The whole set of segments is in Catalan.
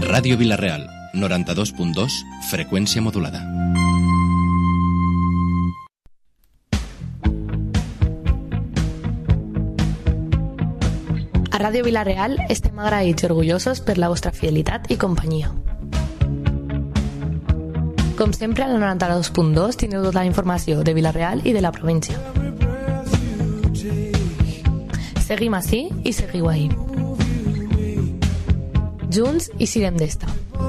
Ràdio Vila-real, 92.2, freqüència modulada. A Ràdio Vila-real estem agraïts i orgullosos per la vostra fidelitat i companyia. Com sempre, al 92.2 tindreu tota la informació de Vila-real i de la província. Seguim ací i seguiu ahí. Junts i sirem d'esta.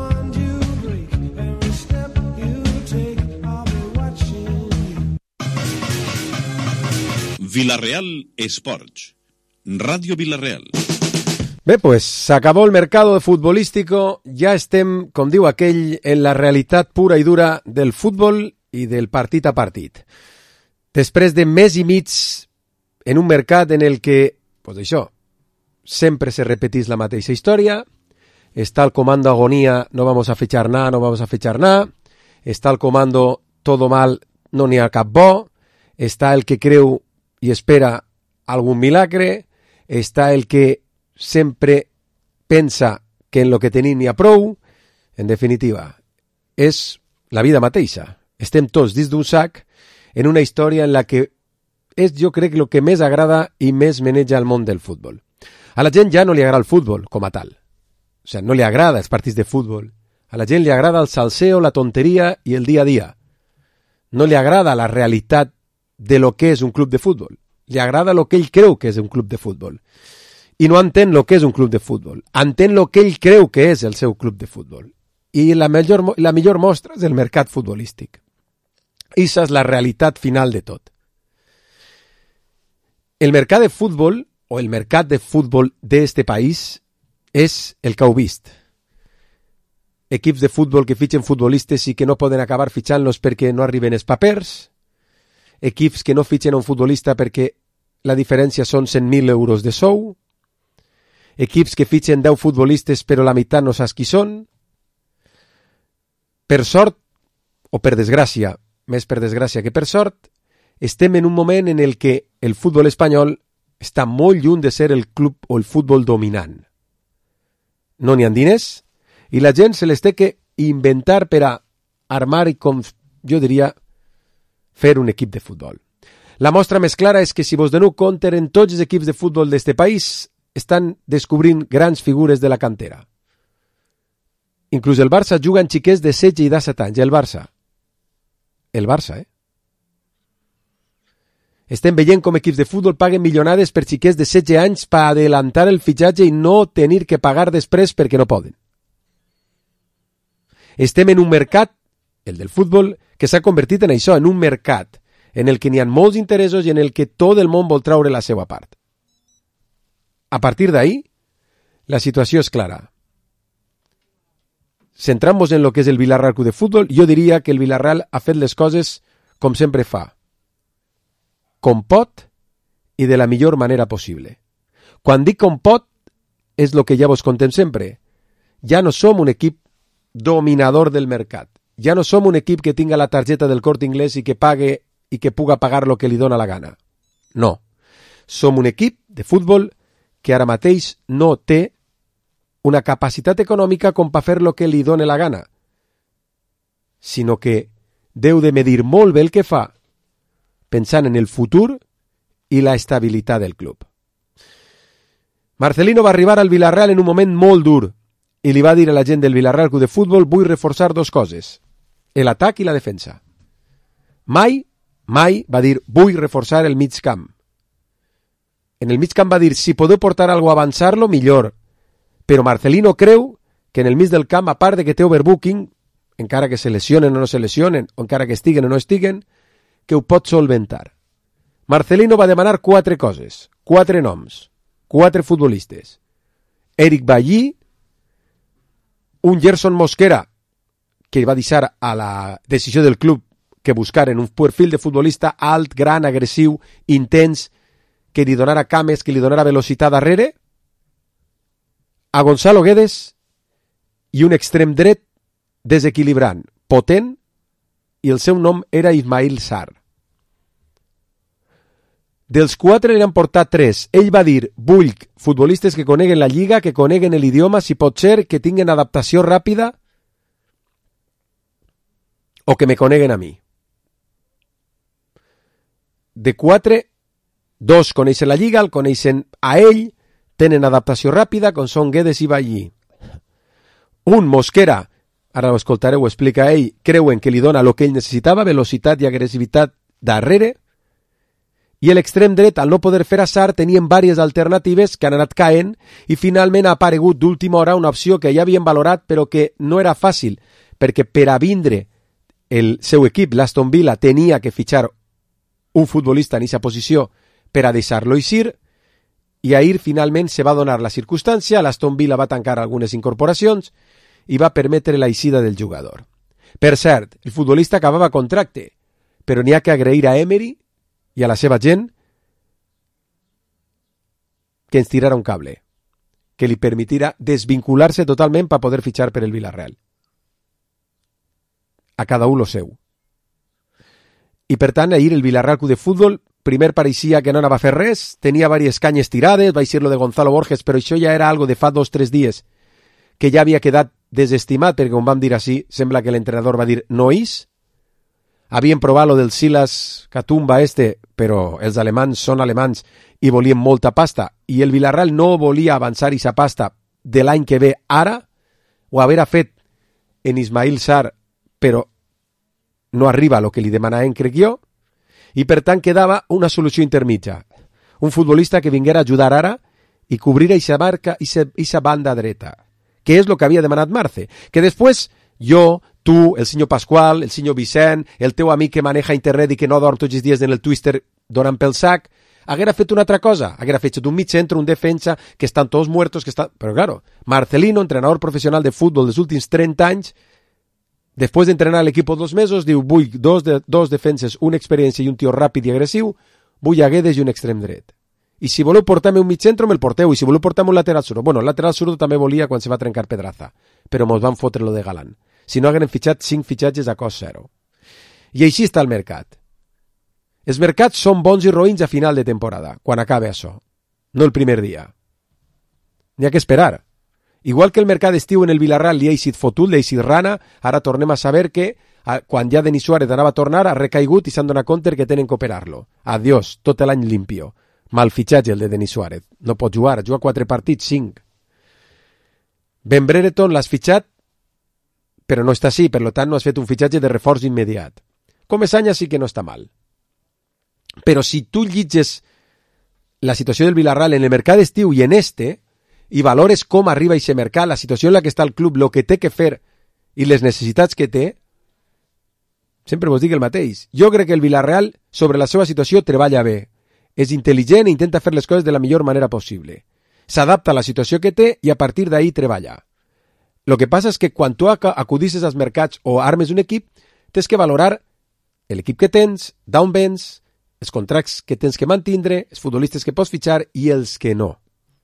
Vila-real Sports. Radio Vila-real. Bé, pues s'acabó el mercado futbolístico, ja estem, com diu aquell, en la realitat pura i dura del futbol i del partit a partit. Després de mes i mig en un mercat en el que, pues això, sempre se repetís la mateixa història, està el comando agonía, no vamos a fichar nada, no vamos a fichar nada, està el comando todo mal, no n'hi ha cap bo, està el que creu i espera algun milagre, està el que sempre pensa que en lo que tenim n'hi ha prou. En definitiva, és la vida mateixa. Estem tots dins d'un sac en una història en la que és, jo crec, el que més agrada i més maneja el món del futbol. A la gent ja no li agrada el futbol com a tal. O sigui, no li agrada els partits de futbol. A la gent li agrada el salseo, la tonteria i el dia a dia. No li agrada la realitat de lo que és un club de futbol. Li agrada lo que ell creu que és un club de futbol. I no entén lo que és un club de futbol. Entén lo que ell creu que és el seu club de futbol. I la millor mostra és el mercat futbolístic. Esa és la realitat final de tot. El mercat de futbol, o el mercat de futbol d'este país, és el que heu vist. Equips de futbol que fitxen futbolistes i que no poden acabar fitxant-los perquè no arriben els papers. Equips que no fitxen un futbolista perquè la diferència són 100.000 euros de sou. Equips que fitxen 10 futbolistes però la meitat no saps qui són. Per sort, o per desgràcia, més per desgràcia que per sort, estem en un moment en el que el futbol espanyol està molt lluny de ser el club o el futbol dominant. No n'hi ha diners i la gent se les té que inventar per a armar i, com jo diria, fer un equip de futbol. La mostra més clara és que si vos doneu compte, en tots els equips de futbol d'este país estan descobrint grans figures de la cantera. Inclús el Barça juga en xiquets de 16 i 17 anys. El Barça, Estem veient com equips de futbol paguen milionades per xiquets de 16 anys per adelantar el fitxatge i no tenir que pagar després perquè no poden. Estem en un mercat, el del futbol, que s'ha convertit en això, en un mercat en el que n'hi ha molts interessos i en el que tot el món vol traure la seva part. A partir d'ahí, la situació és clara. Centrant-nos en lo que és el Vila-real Club de Futbol, jo diria que el Vila-real ha fet les coses com sempre fa, com pot i de la millor manera possible. Quan dic com pot, és el que ja vos contem sempre. Ja no som un equip dominador del mercat. Ja no som un equip que tinga la targeta del Corte Inglés i que pague i que puga pagar lo que li dona la gana. No. Som un equip de futbol que ara mateix no té una capacitat econòmica com per fer lo que li dona la gana, sinó que deu de medir molt bé el que fa pensant en el futur i la estabilitat del club. Marcelino va arribar al Vila-real en un moment molt dur i li va dir a la gent del Vila-real Club de Futbol: vull reforçar dos coses, l'atac i la defensa. Mai va dir vull reforçar el mig camp. En el mig camp va dir si podeu portar algo a avançar-lo, millor. Però Marcelino creu que en el mig del camp, a part de que té overbooking, encara que se lesionen o no se lesionen, o encara que estiguen o no estiguen, que ho pot solventar. Marcelino va demanar 4 coses, 4 noms, 4 futbolistes. Eric Bailly, un Gerson Mosquera, que va deixar a la decisió del club que buscaren un perfil de futbolista alt, gran, agressiu, intens, que li donara cames, que li donara velocitat darrere, a Gonzalo Guedes i un extrem dret desequilibrant, potent, i el seu nom era Ismail Sarr. Dels 4 n'hi han portat 3. Ell va dir, vull futbolistes que coneguen la lliga, que coneguen l'idioma, si pot ser, que tinguen adaptació ràpida o que me coneguen a mi. De 4, 2 coneixen la lliga, el coneixen a ell, tenen adaptació ràpida, com són Guedes i Ballí. Un, Mosquera, ara ho escoltareu, ho explica ell, creuen que li dona el que ell necessitava, velocitat i agressivitat darrere, i l'extrem dret, al no poder fer Azar, tenien diverses alternatives que han anat caent i finalment ha aparegut d'última hora una opció que ja havien valorat però que no era fàcil, perquè per a vindre el seu equip, l'Aston Villa, tenia que fitxar un futbolista en aquesta posició per a deixar-lo eixir, i ahir finalment se va donar la circumstància, l'Aston Villa va tancar algunes incorporacions i va permetre l'eixida del jugador. Per cert, el futbolista acabava contracte, però n'hi ha que agrair a Emery i a la seva gent que ens tirara un cable, que li permetirà desvincular-se totalment per poder fitxar per el Villarreal. A cada un lo seu. I per tant, ahir el Villarreal Club de Futbol primer pareixia que no anava a fer res, tenia diverses canyes tirades, va ser lo de Gonzalo Borges, però això ja era algo de fa 2-3 dies, que ja havia quedat desestimat, perquè com vam dir així, sembla que l'entrenador va dir no és. Havien provat lo del Silas Katumba però els alemans són alemans i volien molta pasta, i el Villarreal no volia avançar aquesta pasta de l'any que ve ara, ho haver fet en Ismail Sarr, però no arriba a lo que li demanaven, crec jo, i per tant quedava una solució intermitja. Un futbolista que vinguera a ajudar ara i cobrir aquesta marca, aquesta banda dreta, que és el que havia demanat Marce, que després jo, tu, el senyor Pasqual, el senyor Vicent, el teu amic que maneja internet i que no dorm tots els dies en el Twister donant pel sac, haguera fet una altra cosa, haguera fet un mig centre, un defensa, que estan tots muertos, que estan... Però claro, Marcelino, entrenador professional de futbol dels últims 30 anys, després d'entrenar l'equip 2 mesos, diu, vull dos defenses, una experiència i un tio ràpid i agressiu, vull a Guedes i un extrem dret. I si voleu portar-me un mig centre, me'l porteu, i si voleu portar-me un lateral zurdo. Bueno, el lateral zurdo també volia quan se va trencar Pedraza, però mos van fotre lo de Galán. Si no hagueren fitxat 5 fitxatges a cost 0. I així està el mercat. Els mercats són bons i roïns a final de temporada, quan acabe això. No el primer dia. N'hi ha que esperar. Igual que el mercat estiu en el Villarreal li ha eixit fotut, li ha eixit rana, ara tornem a saber que quan ja Denis Suárez anava a tornar ha recaigut i s'han donat compte que tenen que operar-lo. Adiós, tot l'any limpio. Mal fitxatge el de Denis Suárez. No pot jugar, juga 4 partits, 5. Ben Brereton l'has fitxat, però no està així, per tant no has fet un fitxatge de reforç immediat. Comesaña sí que no està mal. Però si tu llitges la situació del Villarreal en el mercat estiu i en i valores com arriba a aquest mercat, la situació en la que està el club, el que té que fer i les necessitats que té, sempre vos dic el mateix. Jo crec que el Villarreal, sobre la seva situació, treballa bé. És intel·ligent i intenta fer les coses de la millor manera possible. S'adapta a la situació que té i a partir d'ahí treballa. El que passa és que quan tu acudisses als mercats o armes un equip, tens que valorar l'equip que tens, d'on vens, els contractes que tens que mantindre, els futbolistes que pots fitxar i els que no.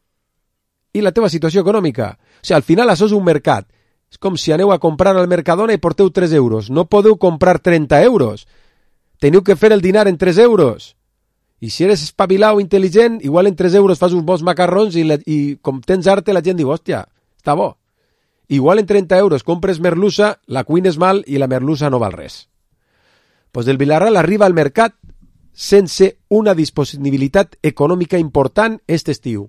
I la teva situació econòmica. O sigui, al final això és un mercat. És com si aneu a comprar al Mercadona i porteu 3 euros. No podeu comprar 30 euros. Teniu que fer el dinar en 3 euros. I si eres espavilau, intel·ligent, igual en 3 euros fas uns bons macarrons i com tens arte la gent diu, hòstia, està bo. Igual en 30 euros compres merluza, la cuines mal i la merluza no val res. Pues el Villarreal arriba al mercat sense una disponibilitat econòmica important aquest estiu.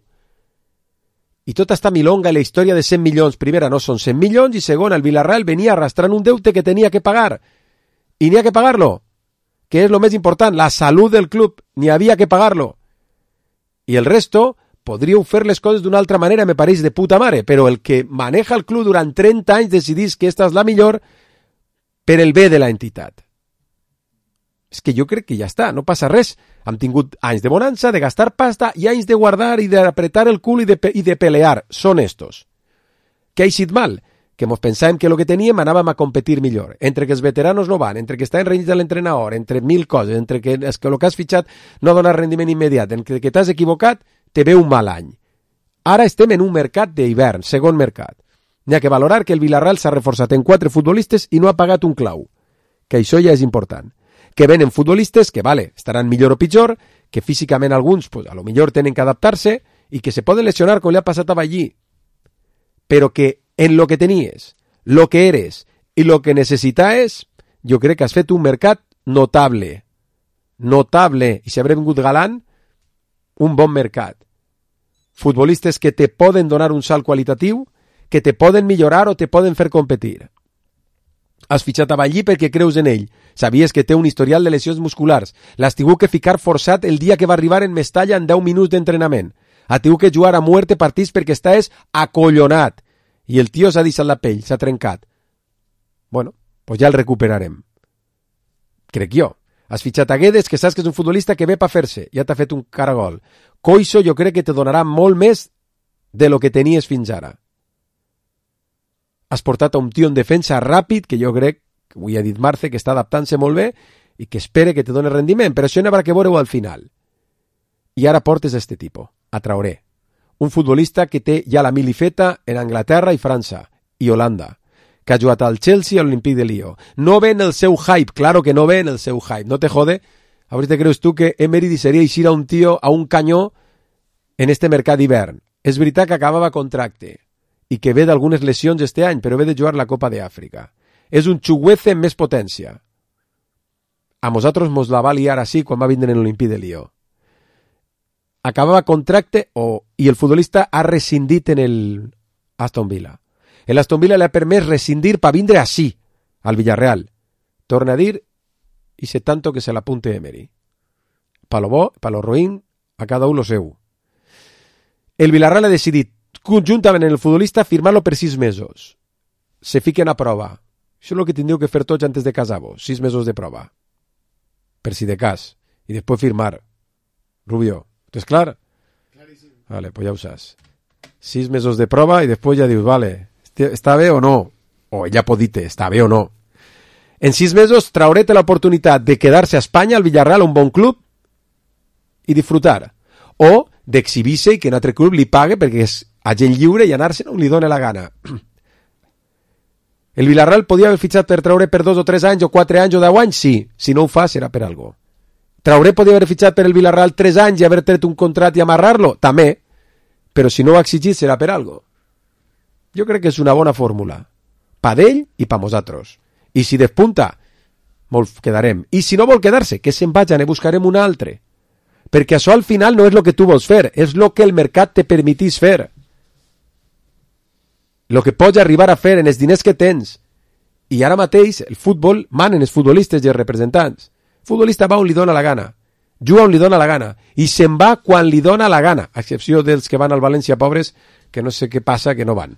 I tota esta milonga i la història de 100 milions, primera no són 100 milions i segona, el Villarreal venia arrastrant un deute que tenia que pagar. I n'hi ha que pagar-lo, que és lo més important, la salut del club, n'hi havia que pagar-lo. I el resto, podríeu fer les coses d'una altra manera, me pareix de puta mare, però el que maneja el club durant 30 anys decidís que esta és la millor per el bé de la entitat. És que jo crec que ja està, no passa res. Hem tingut anys de bonança, de gastar pasta i anys de guardar i d'apretar el cul i de pelear. Són estos. Què ha eixit mal? Que mos pensàvem que el que teníem anàvem a competir millor. Entre que els veteranos no van, entre que està enrenyit de l'entrenador, entre 1000 coses, entre que el que has fitxat no dona rendiment immediat, entre que t'has equivocat, te ve un mal any. Ara estem en un mercat d'hivern, segon mercat. N'hi ha que valorar que el Villarreal s'ha reforçat en 4 futbolistes i no ha pagat un clau. Que això ja és important. Que venen futbolistes que, vale, estaran millor o pitjor, que físicament alguns, pues, a lo millor tenen que adaptar-se i que se poden lesionar com li ha passat a Ballí, però que en lo que tenies, lo que eres i lo que necessitaves, jo crec que has fet un mercat notable, i si haurà vingut galant, un bon mercat. Futbolistes que te poden donar un salt qualitatiu, que te poden millorar o te poden fer competir. Has fitxat a Ballí perquè creus en ell. Sabies que té un historial de lesions musculars. L'has tingut que ficar forçat el dia que va arribar en Mestalla en 10 minuts d'entrenament. Ha tingut que jugar a muerte partits perquè estàs acollonat. I el tio s'ha deixat la pell, s'ha trencat. Bueno, pues ja el recuperarem. Crec jo. Has fitxat a Guedes, que saps que és un futbolista que ve per fer-se. Ja t'ha fet un caragol. Coixo jo crec que te donarà molt més de lo que tenies fins ara. Has portat a un tio en defensa ràpid, que jo crec, que avui ha dit Marce, que està adaptant-se molt bé i que espere que te doni rendiment, però això n'haurà que veure-ho al final. I ara portes a este tipus, a Traoré, un futbolista que té ja la milifeta en Anglaterra i França i Holanda, que ha jugat al Chelsea i a l'Olympique de Lió. No ve en el seu hype, claro que no ve en el seu hype, no te jode. Ahorita creus tu que Emery deixaria eixir a un tio, a un canyó, en este mercat d'hivern. És veritat que acabava contracte i que ve d'algunes lesions este any, però ve de jugar la Copa d'Àfrica. És un Chukwueze amb més potència. A nosaltres mos la va liar així quan va vindre en l'Olympique de Lió. Acabava contracte i el futbolista ha rescindit en el Aston Villa. El Aston Villa le ha permès rescindir per vindre així, al Villarreal. Torna a dir, i sé tanto que se l'apunte Emery. Pa lo bo, pa lo ruïn, a cada un lo seu. El Villarreal ha decidit, conjuntament en el futbolista, firmar-lo per 6 mesos. Se fiquen a prova. Això és el que tindríeu que fer tots antes de casar-vos. 6 mesos de prova. Per si de cas. I després firmar. Rubio, ¿t'és clar? Claríssim. Vale, pues ja ho saps. 6 mesos de prova i després ja dius, vale, està bé o no? O ella pot dir-te, està bé o no? En 6 mesos Traoré té l'oportunitat de quedar-se a Espanya, al Villarreal, un bon club, i disfrutar. O d'exhibir-se i que un altre club li pague perquè és agent lliure i anar-se'n on li dóna la gana. El Villarreal podia haver fitxat per Traoré per 2 o 3 anys o 4 anys o 10 anys? Sí. Si no ho fa, serà per algo. Traoré podia haver fitxat per el Villarreal 3 anys i haver tret un contrat i amarrar-lo? També. Però si no ho ha exigit, serà per algo. Jo crec que és una bona fórmula. Pa d'ell i pa nosaltres. I si despunta, molt quedarem. I si no vol quedar-se, que se'n vagin i buscarem un altre. Perquè això al final no és el que tu vols fer, és el que el mercat te permetís fer. El que pots arribar a fer en els diners que tens. I ara mateix el futbol manen els futbolistes i els representants. El futbolista va on li dona la gana, juga on li dona la gana i se'n va quan li dona la gana, a excepció dels que van al València pobres, que no sé què passa que no van.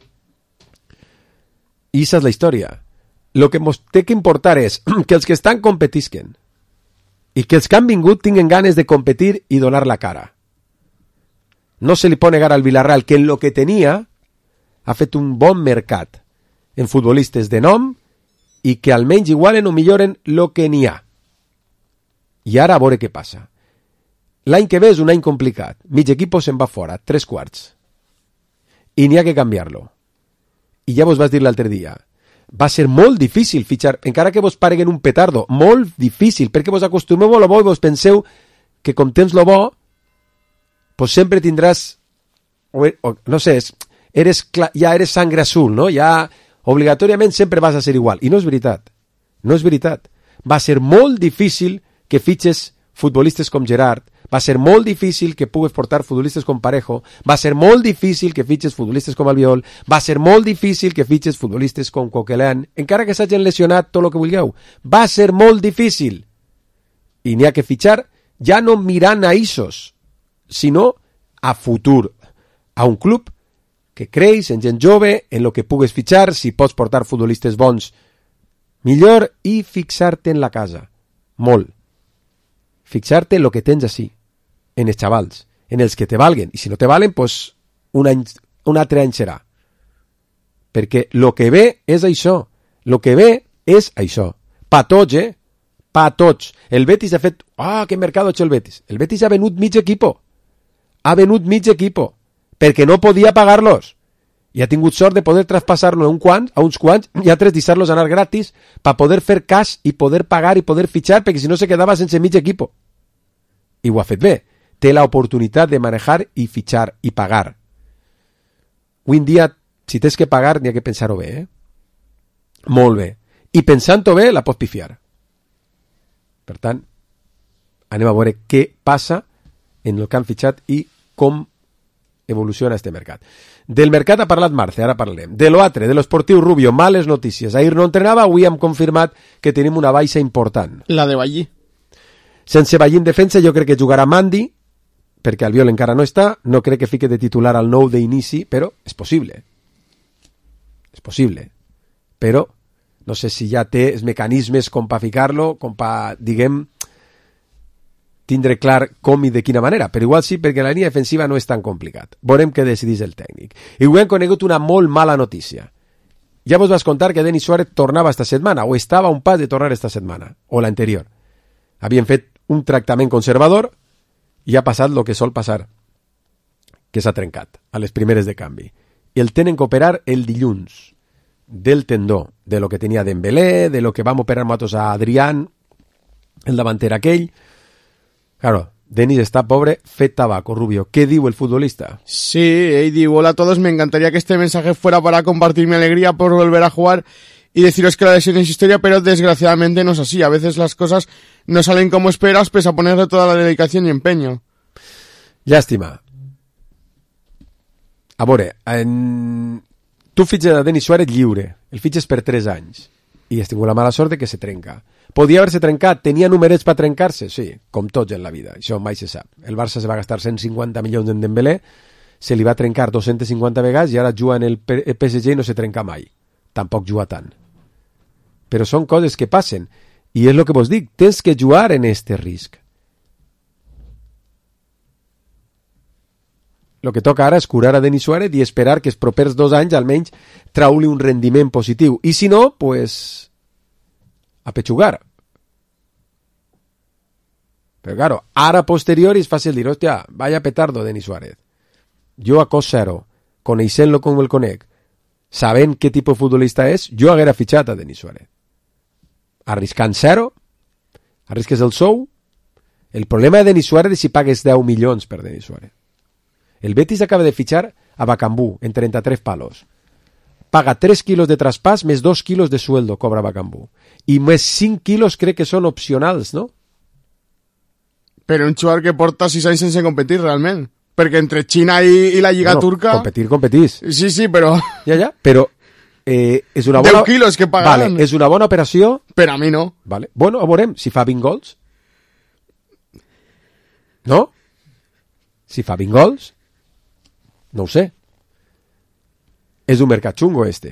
I aquesta és la història. El que ens té que importar és que els que estan competisquen i que els que han vingut tinguen ganes de competir i donar la cara. No se li pot negar al Villarreal que en lo que tenia ha fet un bon mercat en futbolistes de nom i que almenys igualen o milloren lo que n'hi ha. I ara a veure què passa. L'any que ve és un any complicat. Mig equip se'n va fora, 3/4. I n'hi ha que canviar-lo. I ja vos vas dir l'altre dia, va ser molt difícil fitxar, encara que vos pareguen un petardo, molt difícil, perquè vos acostumeu a lo bo i vos penseu que com tens lo bo, pues sempre tindràs, no sé, ja eres sangre azul, no? Ja obligatòriament sempre vas a ser igual. I no és veritat. No és veritat. Va ser molt difícil que fitxes futbolistes com Gerard, va ser molt difícil que pugues portar futbolistes com Parejo, va ser molt difícil que fitxes futbolistes com Albiol, va ser molt difícil que fitxes futbolistes com Coquelin, encara que s'hagin lesionat tot el que vulgueu. Va ser molt difícil. I n'hi ha que fitxar ja no mirant a Isos, sinó a futur, a un club que creis en gent jove, en lo que pugues fitxar, si pots portar futbolistes bons, millor, i fixar-te en la casa. Molt. Fixar-te en lo que tens així, en els xavals, en els que te valguen. I si no te valen, pues un altre any serà. Perquè lo que ve és això. Lo que ve és això. Pa tots, Pa tots. El Betis ha fet... que mercado ha hecho el Betis. El Betis ha venut mig equipo. Ha venut mig equipo. Perquè no podia pagar-los. I ha tingut sort de poder traspassar-lo a uns quants i altres deixar-los anar gratis per poder fer cas i poder pagar i poder fitxar, perquè si no se quedava sense mig equipo. i ho ha fet bé. Té l'oportunitat de manejar i fitxar i pagar. Avui en dia, si tens que pagar, n'hi ha que pensar-ho bé, Molt bé. I pensant-ho bé, la pots pifiar. Per tant, anem a veure què passa en el que han fitxat i com evoluciona este mercat. Del mercat ha parlat Marce, ara parlarem. De l'altre, de l'esportiu Rubio, males notícies. Ahir no entrenava, avui hem confirmat que tenim una baixa important. La de Ballí. Sense Ballí en defensa, jo crec que jugarà Mandi, perquè Albiol encara no està, no crec que fique de titular al nou d'inici, però és possible. És possible. Però no sé si ja té els mecanismes com per ficar-lo, com per, diguem, tindre clar com i de quina manera, però igual sí, perquè la línia defensiva no és tan complicat. Veurem què decidís el tècnic. I avui hem conegut una molt mala notícia. Ja vos vas contar que Denis Suárez tornava esta setmana, o estava a un pas de tornar esta setmana, o l'anterior. Havien fet un tractament conservador i ha passat el que sol passar, que s'ha trencat a les primeres de canvi. I el tenen que operar el dilluns del tendó, de lo que tenia Dembélé, de lo que vam operar nosaltres a Adrián, el davanter aquell. Claro, Denis está pobre, fet tabaco, Rubio. ¿Qué diu el futbolista? Sí, ell diu, hola a todos, me encantaría que este mensaje fuera para compartir mi alegría por volver a jugar y deciros que la lesión es historia, pero desgraciadamente no es así. A veces las cosas no salen como esperas, pese a ponerle toda la dedicación y empeño. Llàstima. A veure, tu fitxes a Denis Suárez lliure, el fitxes per 3 anys, i has tingut la mala sort de que se trenca. Podia haver-se trencat, tenia numerets per trencar-se? Sí, com tots en la vida, això mai se sap. El Barça se va gastar 150 milions en Dembélé, se li va trencar 250 vegades i ara juga en el PSG i no se trenca mai. Tampoc juga tant. Però són coses que passen, i és el que vos dic, tens que jugar en este risc. El que toca ara és curar a Denis Suárez i esperar que els propers 2 anys almenys trau-li un rendiment positiu. I si no, pues a pechugar. Però claro, ara posteriori és fàcil dir, hòstia, vaya petardo Denis Suárez. Jo a cos zero, coneixent-lo com el conec, sabent què tipus de futbolista és, jo haguera fitxat a Denis Suárez. Arriscant zero, arrisques el sou. El problema de Denis Suárez és si pagues 10 milions per Denis Suárez. El Betis acaba de fitxar a Bacambú en 33 palos. Paga 3 quilos de traspàs més 2 quilos de sueldo cobra Bacambú. I més 5 quilos crec que són opcionals, no? Però un jugador que porta 6 anys sense competir, realment. Perquè entre Xina i la Lliga turca... Competís. Sí, però... Ja, però és una bona... 10 quilos que pagaran. Vale, és una bona operació... Però a mi no. Vale. Bueno, veurem si fa 20 gols. No? Si fa 20 gols... No ho sé. És un mercat xungo, este.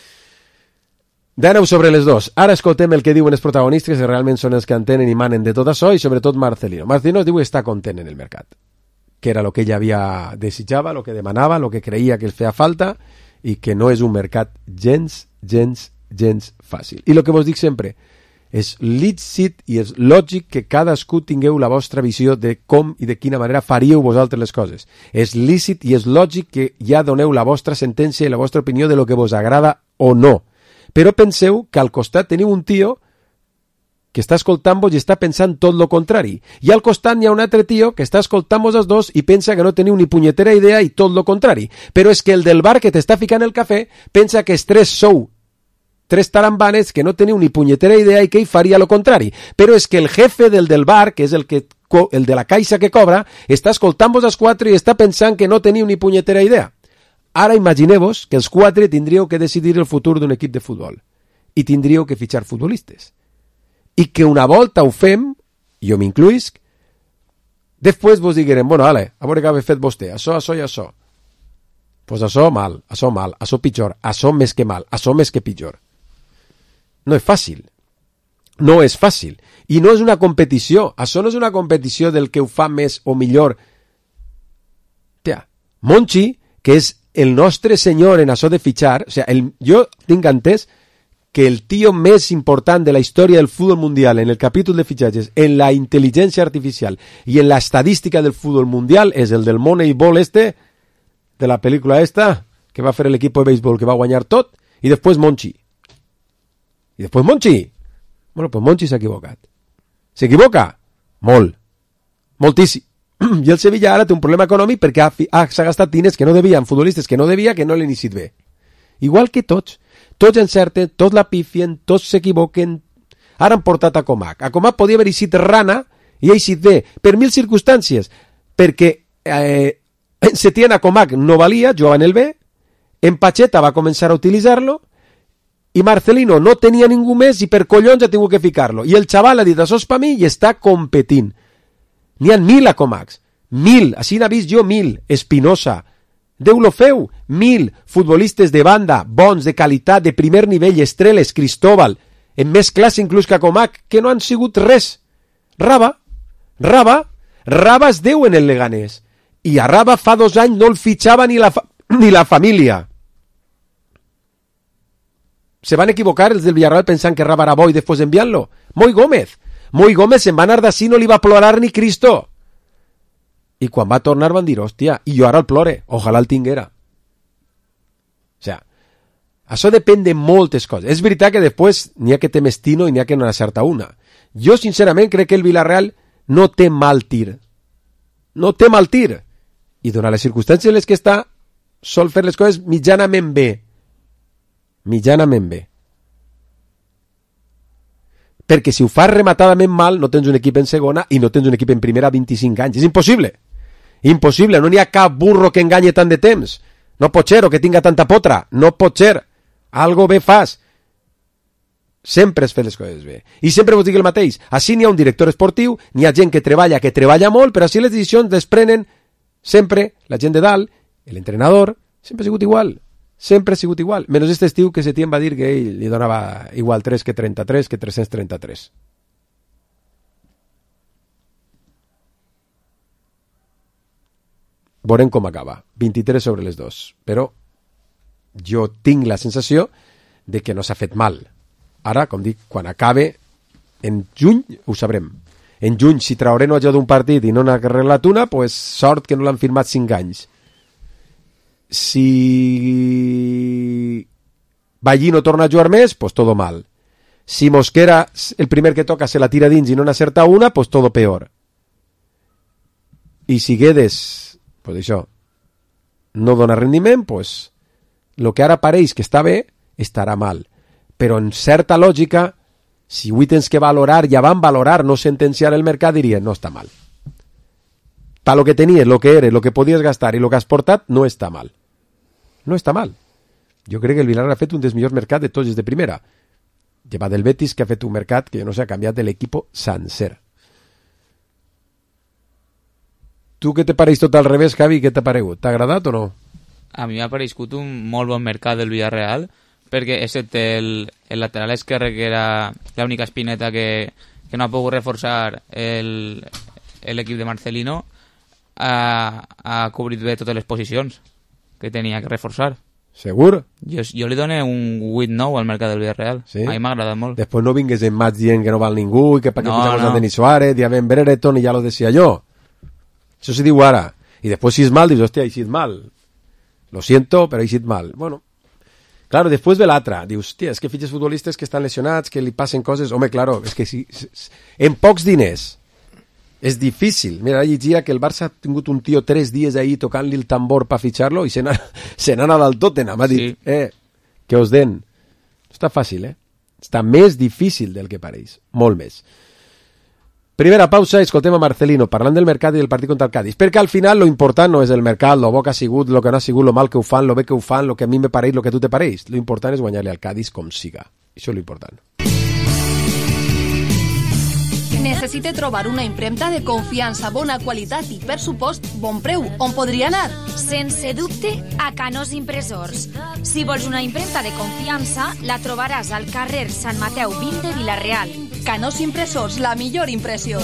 D'aneu sobre les dos. Ara escoltem el que diuen els protagonistes, que realment són els que entenen i manen de tot això, i sobretot Marcelino. Marcelino diu que està content en el mercat, que era el que ell havia desitjava, el que demanava, el que creia que els feia falta, i que no és un mercat gens fàcil. I el que vos dic sempre, és lícit i és lògic que cadascú tingueu la vostra visió de com i de quina manera faríeu vosaltres les coses. És lícit i és lògic que ja doneu la vostra sentència i la vostra opinió de lo que vos agrada o no. Però penseu que al costat teniu un tio que està escoltant-vos i està pensant tot lo contrari. I al costat hi ha un altre tio que està escoltant-vos els dos i pensa que no teniu ni punyetera idea i tot lo contrari. Però és que el del bar que t'està ficant el cafè pensa que els 3 sou 3 tarambanes que no teniu ni punyetera idea i que ell faria lo contrari. Però és que el jefe del bar, que és el de la caixa que cobra, està escoltant-vos els 4 i està pensant que no teniu ni punyetera idea. Ara imagineu-vos que els 4 tindríeu que decidir el futur d'un equip de futbol i tindríeu que fitxar futbolistes. I que una volta ho fem, jo m'incluïsc, després vos diguerem, bueno, ale, a veure què ha fet vostè, això i això. Pues això mal, això pitjor, això més que mal, això més que pitjor. No és fàcil. No és fàcil. I no és una competició. Això no és una competició del que ho fa més o millor. Tia, Monchi, que és el nostre senyor en això de fitxar, o sigui, jo tinc entès que el tio més important de la història del futbol mundial en el capítol de fitxatges, en la intel·ligència artificial i en la estadística del futbol mundial és el del Moneyball de la pel·lícula que va fer l'equip de béisbol que va guanyar tot, i després Monchi. I després Monchi. Bueno, pues Monchi s'ha equivocat. S'equivoca? Molt. moltíssim. I el Sevilla ara té un problema econòmic perquè s'ha gastat diners que no devia, en futbolistes que no devia, que no l'han iniciat bé. Igual que tots encerten, tots la pifien, tots s'equivoquen. Ara han portat a Comac. A Comac podia haver eixit rana i ha eixit bé, per 1000 circumstàncies, perquè en Setién a Comac no valia, jugava en el B, en Pacheta va començar a utilitzar-lo, i Marcelino no tenia ningú més i per collons ha tingut que ficar-lo. I el xaval ha dit, això és per mi, i està competint. N'hi ha 1000 a Comacs. 1000, així n'ha vist jo 1000. Espinosa. Déu lo feu. 1000 futbolistes de banda, bons, de qualitat, de primer nivell, Estreles, Cristóbal, en més classe inclús que a Comac, que no han sigut res. Raba es deu en el Leganés. I a Raba fa 2 anys no el fitxava ni la família. Se van equivocar els del Villarreal pensant que Raba era bo i després enviant-lo. Moi Gómez se'n va anar d'ací, no li va plorar ni Cristo. I quan va tornar van dir, hòstia, i jo ara el plore, ojalà el tinguera. O sea, això depèn de moltes coses. És veritat que després n'hi ha que té més tino i n'hi ha que no n'acerta una. Jo, sincerament, crec que el Villarreal no té mal tir. No té mal tir. I donat les circumstàncies en les que està, sol fer les coses mitjanament bé. Mitjanament bé. Perquè si ho fas rematadament mal, no tens un equip en segona i no tens un equip en primera a 25 anys. És impossible. Impossible. No n'hi ha cap burro que enganye tant de temps. No pot ser, o que tinga tanta potra. No pot ser. Algo bé fas. Sempre es fer les coses bé. I sempre vos dic el mateix. Així n'hi ha un director esportiu, n'hi ha gent que treballa molt, però així les decisions les prenen sempre la gent de dalt, l'entrenador, sempre ha sigut igual. Sempre ha sigut igual. Menys este estiu que Setién va dir que ell li donava igual 3 que 33, que 333. Veurem com acaba. 23 sobre les 2. Però jo tinc la sensació de que no s'ha fet mal. Ara, com dic, quan acabe, en juny ho sabrem. En juny, si trauré no d'un partit i no n'ha arreglat una, pues sort que no l'han firmat 5 anys. Si Ballí no torna a jugar més, pues todo mal. Si Mosquera, el primer que toca, se la tira dins i no n'acerta una, pues todo peor. I si Guedes, pues això, no dona rendiment, pues lo que ara pareix que està bé, estarà mal. Però en certa lògica, si avui tens que valorar, ja van valorar, no sentenciar el mercat, diria, no està mal. Pa lo que tenies, lo que eres, lo que podies gastar i lo que has portat, no està mal. No està mal. Jo crec que el Villarreal ha fet un dels millors mercats de tots els de primera. Lleva del Betis, que ha fet un mercat que, no sé, ha canviat de l'equip sencer. Tu què te pareix tot al revés, Javi? Què t'ha paregut? T'ha agradat o no? A mi m'ha paregut un molt bon mercat del Villarreal, perquè excepte el lateral esquerre, que era l'única espineta que no ha pogut reforçar l'equip de Marcelino, ha cobrit bé totes les posicions que tenia que reforçar. Segur? Jo li dono un 8-9 al mercat del Villarreal. Sí? A mi m'ha agradat molt. Després no vingues en match dient que no val ningú i que per què posamos a Denis Suárez, ja ven Brereton i ja lo decía yo. Això se diu ara. I després si és mal, dius, hòstia, ha eixit mal. Lo siento, però ha eixit mal. Bueno, claro, després ve l'altra. Dius, hòstia, és que fitxes futbolistes que estan lesionats, que li passen coses. Home, claro, és que si en pocs diners és difícil. Mira, llegia que el Barça ha tingut un tio 3 dies ahí tocant-li el tambor per fitxar-lo i se n'ha anat al Tottenham. Ha dit, que us den. Està fàcil, Està més difícil del que pareix. Molt més. Primera pausa, escoltem a Marcelino parlant del mercat i del partit contra el Cádiz, perquè al final lo important no és el mercat, lo bo que ha sigut, lo que no ha sigut, lo mal que ho fan, lo bé que ho fan, lo que a mi me pareix, lo que a tu te pareix. Lo important és guanyar-li al Cádiz com siga. Això és lo important. Necessite trobar una impremta de confiança, bona qualitat i, per supost, bon preu. On podria anar? Sense dubte, a Canós Impressors. Si vols una impremta de confiança, la trobaràs al carrer Sant Mateu 20 de Vila-real. Canós Impressors, la millor impressió.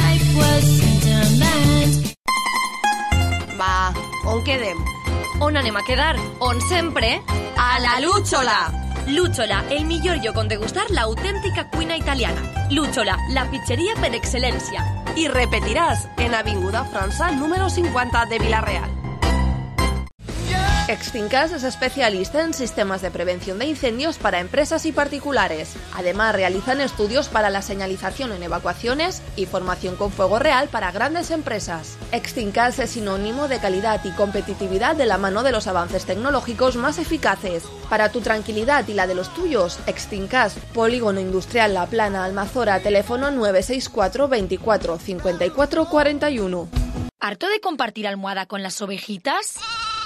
Va, on quedem? On anem a quedar? On sempre? A la Lúchola! Lúchola, el millor lloc on degustar l'autèntica cuina italiana. Lúchola, la pizzeria per excel·lència. I repetiràs en Avinguda França, número 50 de Vila-real. Extincas es especialista en sistemas de prevención de incendios para empresas y particulares. Además, realizan estudios para la señalización en evacuaciones y formación con fuego real para grandes empresas. Extincas es sinónimo de calidad y competitividad de la mano de los avances tecnológicos más eficaces. Para tu tranquilidad y la de los tuyos, Extincas, Polígono Industrial La Plana, Almazora, teléfono 964 24 54 41. ¿Harto de compartir almohada con las ovejitas?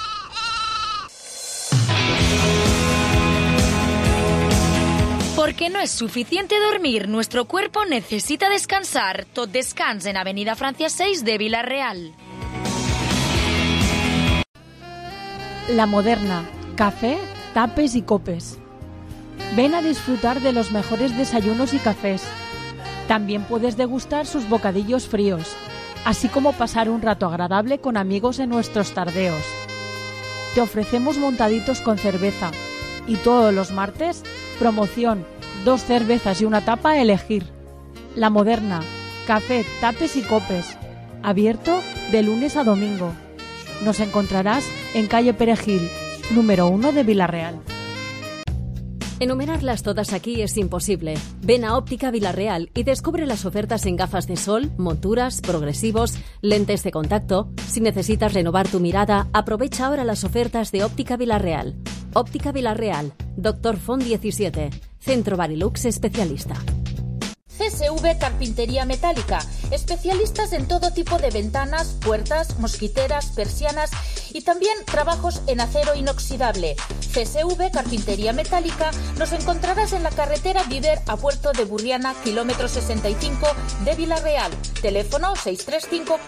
Porque no es suficiente dormir, nuestro cuerpo necesita descansar. Tot Descans en Avenida Francia 6 de Vila-real. La Moderna, café, tapes y copes. Ven a disfrutar de los mejores desayunos y cafés. También puedes degustar sus bocadillos fríos, así como pasar un rato agradable con amigos en nuestros tardeos. Te ofrecemos montaditos con cerveza y todos los martes, promoción, 2 cervezas y una tapa a elegir. La Moderna, café, tapes y copes. Abierto de lunes a domingo. Nos encontrarás en calle Perejil, número 1 de Vila-real. Enumerarlas todas aquí es imposible. Ven a Óptica Vila-real y descubre las ofertas en gafas de sol, monturas, progresivos, lentes de contacto. Si necesitas renovar tu mirada, aprovecha ahora las ofertas de Óptica Vila-real. Óptica Vila-real, Dr. Font 17, Centro Barilux especialista. CSV Carpintería Metálica, especialistas en todo tipo de ventanas, puertas, mosquiteras, persianas y también trabajos en acero inoxidable. CSV Carpintería Metálica nos encontrarás en la carretera Viver a Puerto de Burriana, kilómetro 65 de Vila-real. Teléfono 635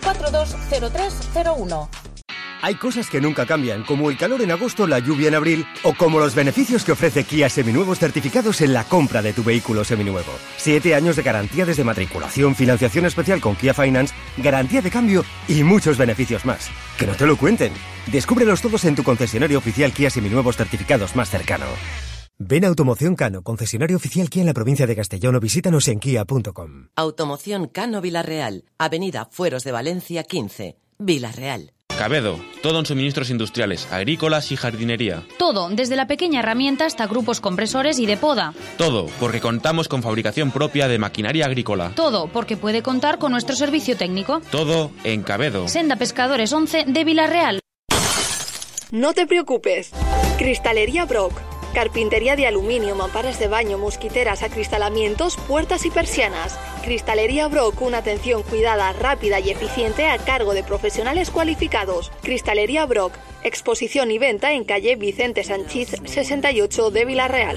420301. Hay cosas que nunca cambian, como el calor en agosto, la lluvia en abril, o como los beneficios que ofrece Kia Seminuevos certificados en la compra de tu vehículo seminuevo. 7 años de garantía desde matriculación, financiación especial con Kia Finance, garantía de cambio y muchos beneficios más. ¡Que no te lo cuenten! Descúbrelos todos en tu concesionario oficial Kia Seminuevos certificados más cercano. Ven a Automoción Cano, concesionario oficial Kia en la provincia de Castellón, o visítanos en kia.com. Automoción Cano Vila-real, Avenida Fueros de Valencia 15, Vila-real. Cabedo, todo en suministros industriales, agrícolas y jardinería. Todo, desde la pequeña herramienta hasta grupos compresores y de poda. Todo, porque contamos con fabricación propia de maquinaria agrícola. Todo, porque puede contar con nuestro servicio técnico. Todo en Cabedo. Senda Pescadores 11 de Vila-real. No te preocupes. Cristalería Brock. Carpintería de aluminio, mamparas de baño, mosquiteras, acristalamientos, puertas y persianas. Cristalería Brock, una atención cuidada, rápida y eficiente a cargo de profesionales cualificados. Cristalería Brock, exposición y venta en calle Vicente Sanchís 68 de Vila-real.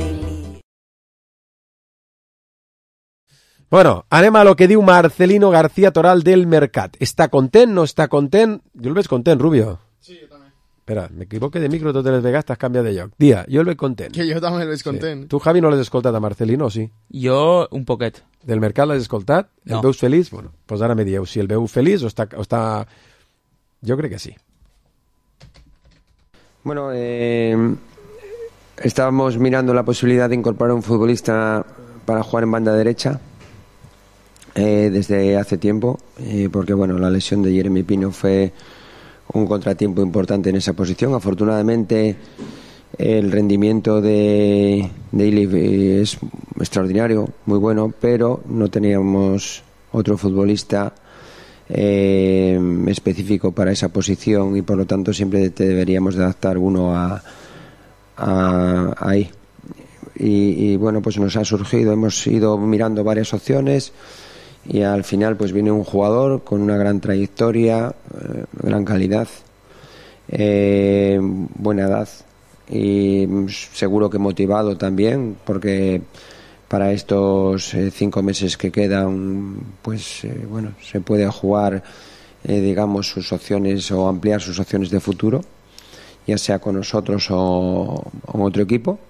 Bueno, anem a lo que diu Marcelino García Toral del Mercat. Està content, no està content? Jo el veig content, Rubio. Sí, jo també. Espera, m'equivoque de micro totes les vegades, t'has canviat de lloc. Dia, jo el veig content. Que jo també el veig content. Tu, Javi, no l'has escoltat a Marcelino, o sí? Jo, un poquet. Del Mercat l'has escoltat? No. El veus feliç? Bueno, pues ara me dieu si el veu feliç o està... Jo crec que sí. Bueno, estábamos mirando la posibilidad de incorporar un futbolista para jugar en banda derecha desde hace tiempo, porque bueno, la lesión de Jeremy Pino fue un contratiempo importante en esa posición. Afortunadamente el rendimiento de Ili es extraordinario, muy bueno, pero no teníamos otro futbolista específico para esa posición y por lo tanto siempre te deberíamos de adaptar uno a ahí. Y bueno, pues nos ha surgido, hemos ido mirando varias opciones y al final pues viene un jugador con una gran trayectoria, gran calidad, buena edad y seguro que motivado también, porque para estos 5 meses que quedan pues bueno, se puede jugar digamos sus opciones o ampliar sus opciones de futuro, ya sea con nosotros o otro equipo.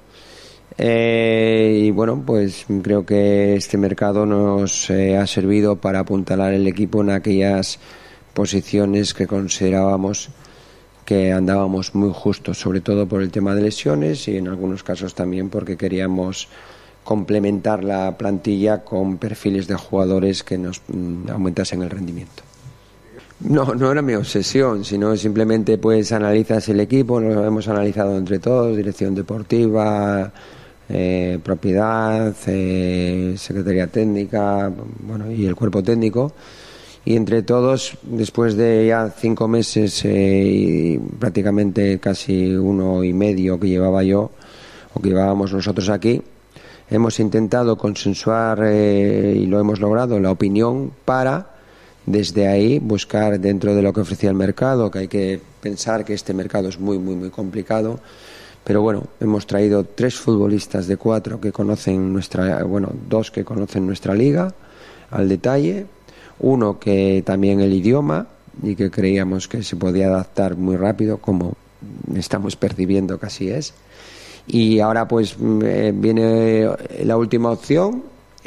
Y bueno, pues creo que este mercado nos ha servido para apuntalar el equipo en aquellas posiciones que considerábamos que andábamos muy justos, sobre todo por el tema de lesiones y en algunos casos también porque queríamos complementar la plantilla con perfiles de jugadores que nos aumentasen el rendimiento. No era mi obsesión, sino simplemente pues analizas el equipo, lo hemos analizado entre todos, dirección deportiva, propiedad, secretaría técnica, bueno, y el cuerpo técnico, y entre todos, después de ya 5 meses y prácticamente casi 1 y medio que llevaba yo, o que llevábamos nosotros aquí, hemos intentado consensuar y lo hemos logrado, la opinión para desde ahí buscar dentro de lo que ofrecía el mercado, que hay que pensar que este mercado es muy complicado, pero bueno, hemos traído 3 futbolistas de 4 que conocen 2 que conocen nuestra liga al detalle, uno que también el idioma y que creíamos que se podía adaptar muy rápido, como estamos percibiendo que así es, y ahora pues viene la última opción,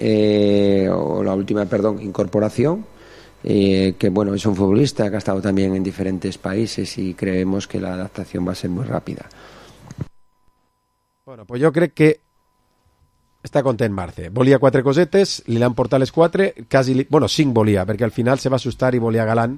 incorporación, que bueno, es un futbolista que ha estado también en diferentes países y creemos que la adaptación va a ser muy rápida. Bueno, pues jo crec que està content Marce. Volia 4 cosetes, li l'han portat les 4, 5 volia, perquè al final se va assustar i volia Galán,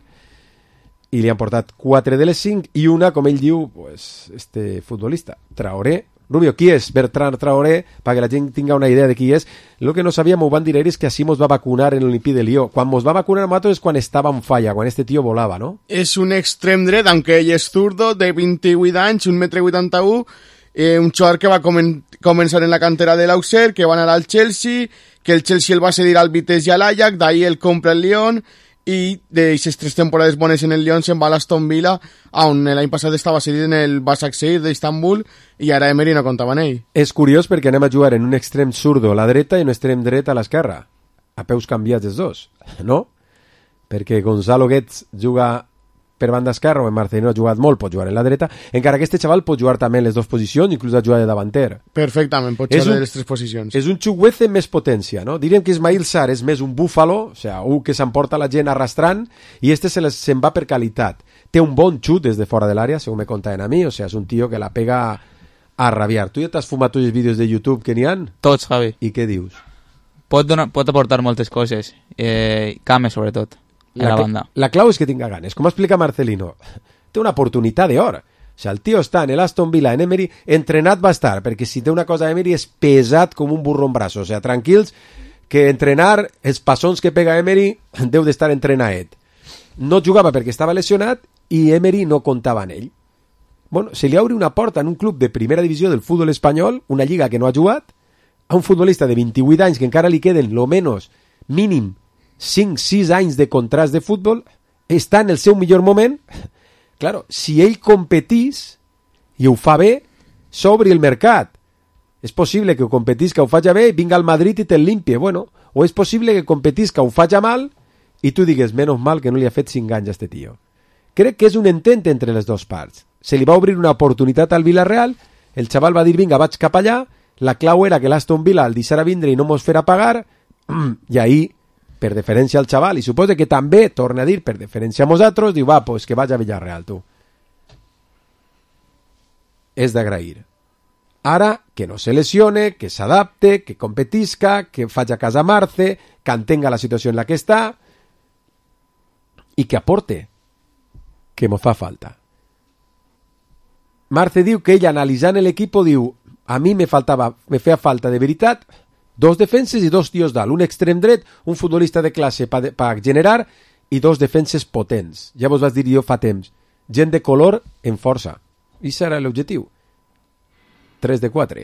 i li han portat 4 de les 5, i una, com ell diu, pues, este futbolista, Traoré. Rubio, qui és Bertrand Traoré? Perquè la gent tinga una idea de qui és. Lo que no sabíem, ho van dir ells, que així mos va vacunar en l'Olimpí de Lió. Quan mos va vacunar a nosaltres és quan estava en falla, quan este tio volava, no? És un extrem dret, aunque ell és zurdo, de 28 anys, 1,81 m, un jugador que va començar en la cantera de l'Auxerre, que va anar al Chelsea, que el Chelsea el va cedir al Vitesse i a l'Ajax, d'ahí el compra el Lyon, i d'aquestes 3 temporades bones en el Lyon se'n va a l'Aston Villa, on l'any passat estava cedit en el Başakşehir d'Istanbul, i ara Emery no comptava en ell. És curiós perquè anem a jugar en un extrem zurdo a la dreta i un extrem dret a l'esquerra, a peus canviats els dos, no? Perquè Gonzalo Guedes juga per banda esquerra, o en Marcelino ha jugat molt, pot jugar en la dreta, encara que este xaval pot jugar també en les 2 posicions, inclús ha jugat de davanter. Perfectament, pot jugar en les 3 posicions. És un Chukwueze més potència, no? Diríem que Ismail Sarr és més un búfalo, o sigui, un que s'emporta la gent arrastrant, i este se'n va per qualitat. Té un bon xut des de fora de l'àrea, segons me contaven a mi, o sigui, és un tio que la pega a rabiar. Tu ja t'has fumat tots els vídeos de YouTube que n'hi ha? Tots, Javi. I què dius? Pot aportar moltes coses, Kame sobretot. La clau és que tinga ganes. Com explica Marcelino, té una oportunitat d'or. O sigui, el tio està en l'Aston Villa, en Emery, entrenat va estar, perquè si té una cosa Emery és pesat com un burro en braços. O sigui, tranquils, que entrenar els passons que pega Emery deu d'estar entrenaet. No jugava perquè estava lesionat i Emery no comptava en ell. Bueno, se li obre una porta en un club de primera divisió del futbol espanyol, una lliga que no ha jugat, a un futbolista de 28 anys que encara li queden lo menos mínim 5-6 anys de contrast de futbol, està en el seu millor moment. Claro, si ell competís i ho fa bé, s'obri el mercat. És possible que ho competisca, ho faci bé, vinga al Madrid i te'l limpie. Bueno, o és possible que competisca, ho faci mal i tu digues, menos mal que no li ha fet 5 anys a este tio. Crec que és un intent entre les dues parts. Se li va obrir una oportunitat al Villarreal, el xaval va dir, vinga, vaig cap allà, la clau era que l'Aston Villa el deixara vindre i no mos fera pagar, i ahí per deferència al xaval, i suposa que també, torna a dir, per deferència a nosaltres, diu, va, pues que vaig a Villarreal, tu. És d'agrair. Ara, que no se lesione, que s'adapte, que competisca, que faci a casa Marce, que entenga la situació en la que està, i que aporte, que m'ho fa falta. Marce diu que ell, analitzant l'equip, diu, a mi me feia falta de veritat 2 defenses i 2 tios dalt, un extrem dret, un futbolista de classe per generar i 2 defenses potents. Ja vos vas dir jo fa temps, gent de color en força. I serà l'objectiu. 3 de 4.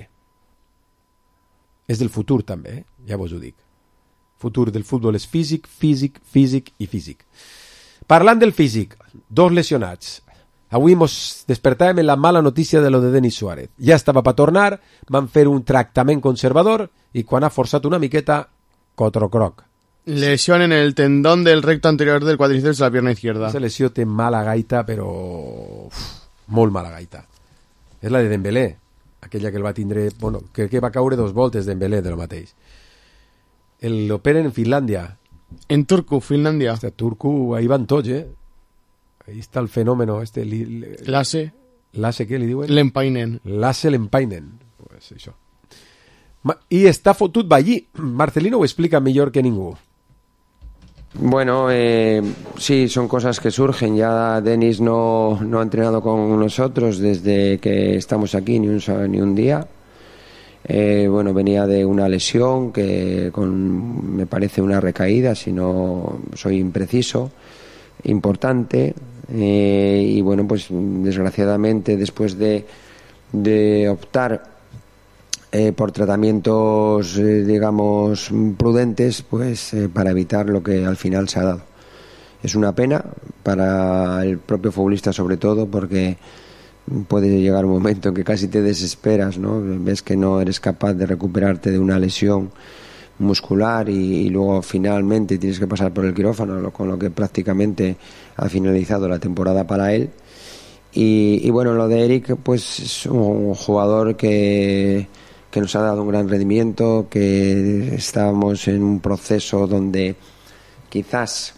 És del futur també, ja vos ho dic. Futur del futbol és físic, físic, físic i físic. Parlant del físic, 2 lesionats. Avui mos despertàvem en la mala notícia de lo de Denis Suárez. Ja estava per tornar, van fer un tractament conservador i quan ha forçat una miqueta, cotrocroc. Lesión en el tendón del recto anterior del cuádriceps de la pierna izquierda. Esa lesió té mala gaita, però molt mala gaita. És la de Dembélé, aquella que el va tindre, bueno, que va caure 2 voltes Dembélé de lo mateix. L'operen en Finlàndia. En Turku, Finlàndia. Turku, ahí van tots, Ahí está el fenómeno Lasse. Lasse, què li diuen? Lempainen. Lasse Lempainen. Pues això. I està fotut va allí. Marcelino ho explica millor que ningú. Bueno, sí, son cosas que surgen. Ya Denis no ha entrenado con nosotros desde que estamos aquí ni un día. Bueno, venía de una lesión me parece una recaída, si no soy impreciso, importante. Y bueno, pues desgraciadamente después de optar por tratamientos, digamos, prudentes, pues para evitar lo que al final se ha dado. Es una pena para el propio futbolista, sobre todo, porque puede llegar un momento en que casi te desesperas, ¿no? Ves que no eres capaz de recuperarte de una lesión muscular y luego finalmente tienes que pasar por el quirófano, con lo que prácticamente ha finalizado la temporada para él. Y bueno, lo de Eric, pues es un jugador que nos ha dado un gran rendimiento, que estábamos en un proceso donde quizás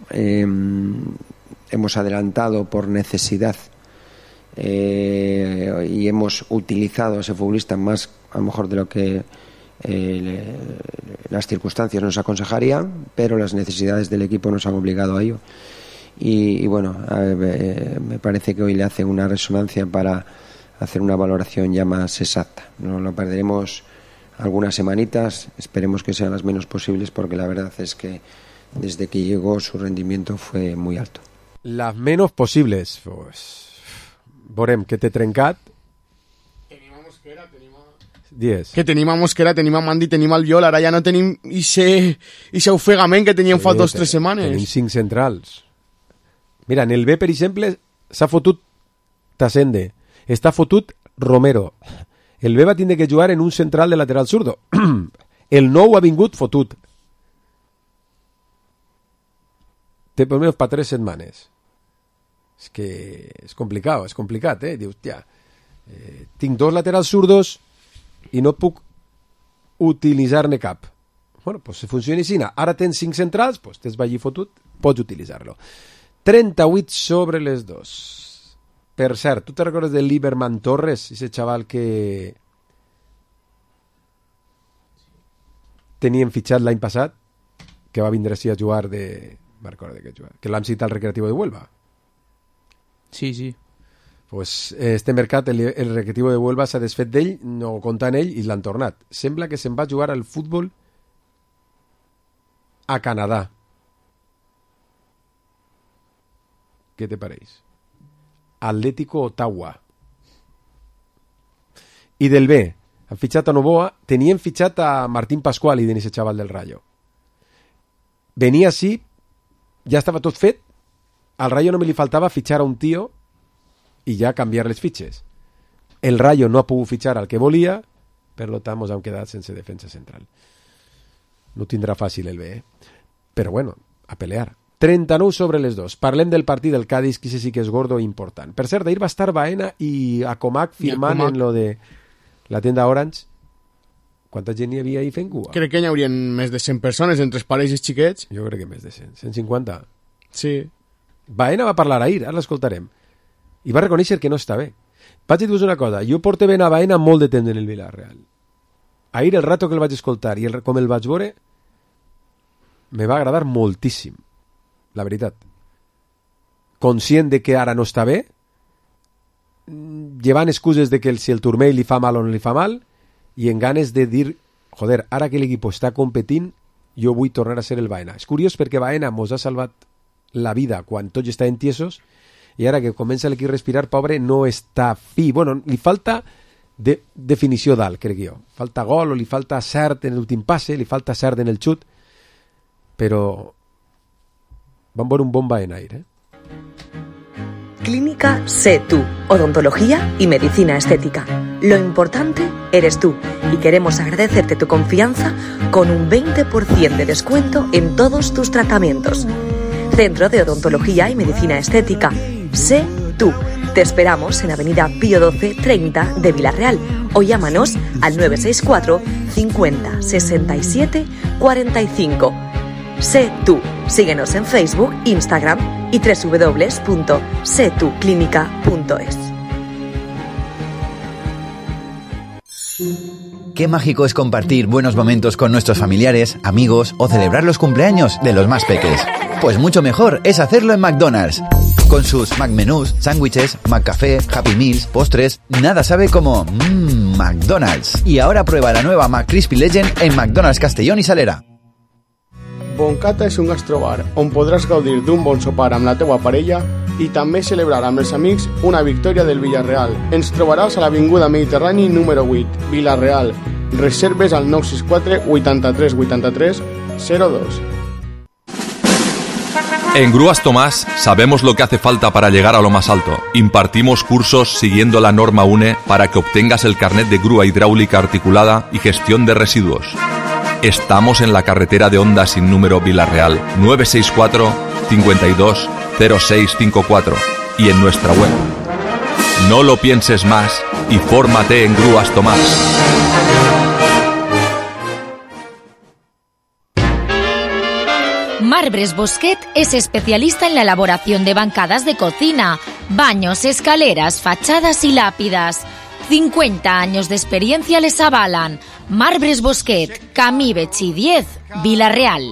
hemos adelantado por necesidad y hemos utilizado a ese futbolista más a lo mejor de lo que las circunstancias nos aconsejarían, pero las necesidades del equipo nos han obligado a ello. Y bueno, me parece que hoy le hacen una resonancia para hacer una valoración ya más exacta. No lo perderemos algunas semanitas, esperemos que sean las menos posibles, porque la verdad es que desde que llegó su rendimiento fue muy alto. Las menos posibles, pues... Veurem, que té trencat. Tenim a Mosquera, Dies. Que tenim a Mosquera, tenim a Mandi, tenim al Viol, ara ja no tenim ixe ofegament que teníem fa 2 o 3 setmanes. Tenim 5 centrals. Mira, en el B, per exemple, s'ha fotut Tasende, està fotut Romero. El B va tindre que jugar en un central de lateral zurdo. El nou ha vingut fotut. Té per almenys per 3 setmanes. És que és complicat, Dius, ja, tinc 2 laterals zurdos i no puc utilitzar-ne cap. Bueno, pues si funciona així. Ara tens 5 centrals, pues t'es allí fotut, pots utilitzar-lo. 38 sobre les 2. Per cert, tu te recordes de Lieberman Torres, ese xaval que tenien fitxat l'any passat, que va vindre així a jugar de... me'n recordo de què jugar, que l'han citat al Recreativo de Huelva. Sí. Pues este mercat, el Recreativo de Huelva s'ha desfet d'ell, no compta en ell, i l'han tornat. Sembla que se'n va jugar al futbol a Canadà. Què te pareix? Atlético Ottawa. I del B, han fitxat a Novoa, tenien fitxat a Martín Pascual i Denis Chaval del Rayo. Venia així, ja estava tot fet, al Rayo només li faltava fitxar a un tio i ja canviar les fitxes. El Rayo no ha pogut fitxar al que volia, per tant ens hem quedat sense defensa central. No tindrà fàcil el B, però bueno, a pelear. 39 sobre les 2. Parlem del partit del Cádiz, que sí que és gordo i important. Per cert, ahir va estar Baena i Acomac firmant en lo de la tenda Orange. Quanta gent hi havia ahí fent cua? Crec que hi haurien més de 100 persones entre els pares i els xiquets. Jo crec que més de 100. 150? Sí. Baena va parlar ahir, ara l'escoltarem. I va reconèixer que no està bé. Vaig dir-vos una cosa, jo porto ben a Baena molt de temps en el Villarreal. Ahir el rato que el vaig escoltar i com el vaig veure, me va agradar moltíssim. La veritat. Conscient de que ara no està bé, llevant excuses de que si el turmell li fa mal o no li fa mal, i en ganes de dir, joder, ara que l'equip està competint, jo vull tornar a ser el Baena. És curiós perquè Baena mos ha salvat la vida quan tots estaven tiesos, i ara que comença l'equip a respirar, pobre, no està fi. Bueno, li falta definició dalt, crec jo. Falta gol o li falta cert en l'últim passe, li falta cert en el xut, però van veure un bon Baena ahir, Clínica Sé Tú, odontología y medicina estética. Lo importante eres tú y queremos agradecerte tu confianza con un 20% de descuento en todos tus tratamientos. Centro de Odontología y Medicina Estética. Sé Tú. Te esperamos en Avenida Pío 12 30 de Villarreal o llámanos al 964 50 67 45. Sé Tú. Síguenos en Facebook, Instagram y www.setuclinica.es. qué mágico es compartir buenos momentos con nuestros familiares, amigos o celebrar los cumpleaños de los más peques. Pues mucho mejor es hacerlo en McDonald's. Con sus McMenús, sándwiches, McCafé, Happy Meals, postres, nada sabe como McDonald's. Y ahora prueba la nueva McCrispy Legend en McDonald's Castellón i Salera. Boncata és un gastrobar on podràs gaudir d'un bon sopar amb la teua parella i també celebrar amb els amics una victòria del Villarreal. Ens trobaràs a l'Avinguda Mediterrani número 8, Villarreal. Reserves al 964 83 83 02. En Grúas Tomás sabemos lo que hace falta para llegar a lo más alto. Impartimos cursos siguiendo la norma UNE para que obtengas el carnet de grúa hidráulica articulada y gestión de residuos. Estamos en la carretera de Honda sin número Villarreal, 964 52 0654 y en nuestra web. No lo pienses más y fórmate en Grúas Tomás. Marbres Bosquet es especialista en la elaboración de bancadas de cocina, baños, escaleras, fachadas y lápidas. 50 años de experiencia les avalan. Marbres Bosquet, Camí Betxí 10, Vila-real.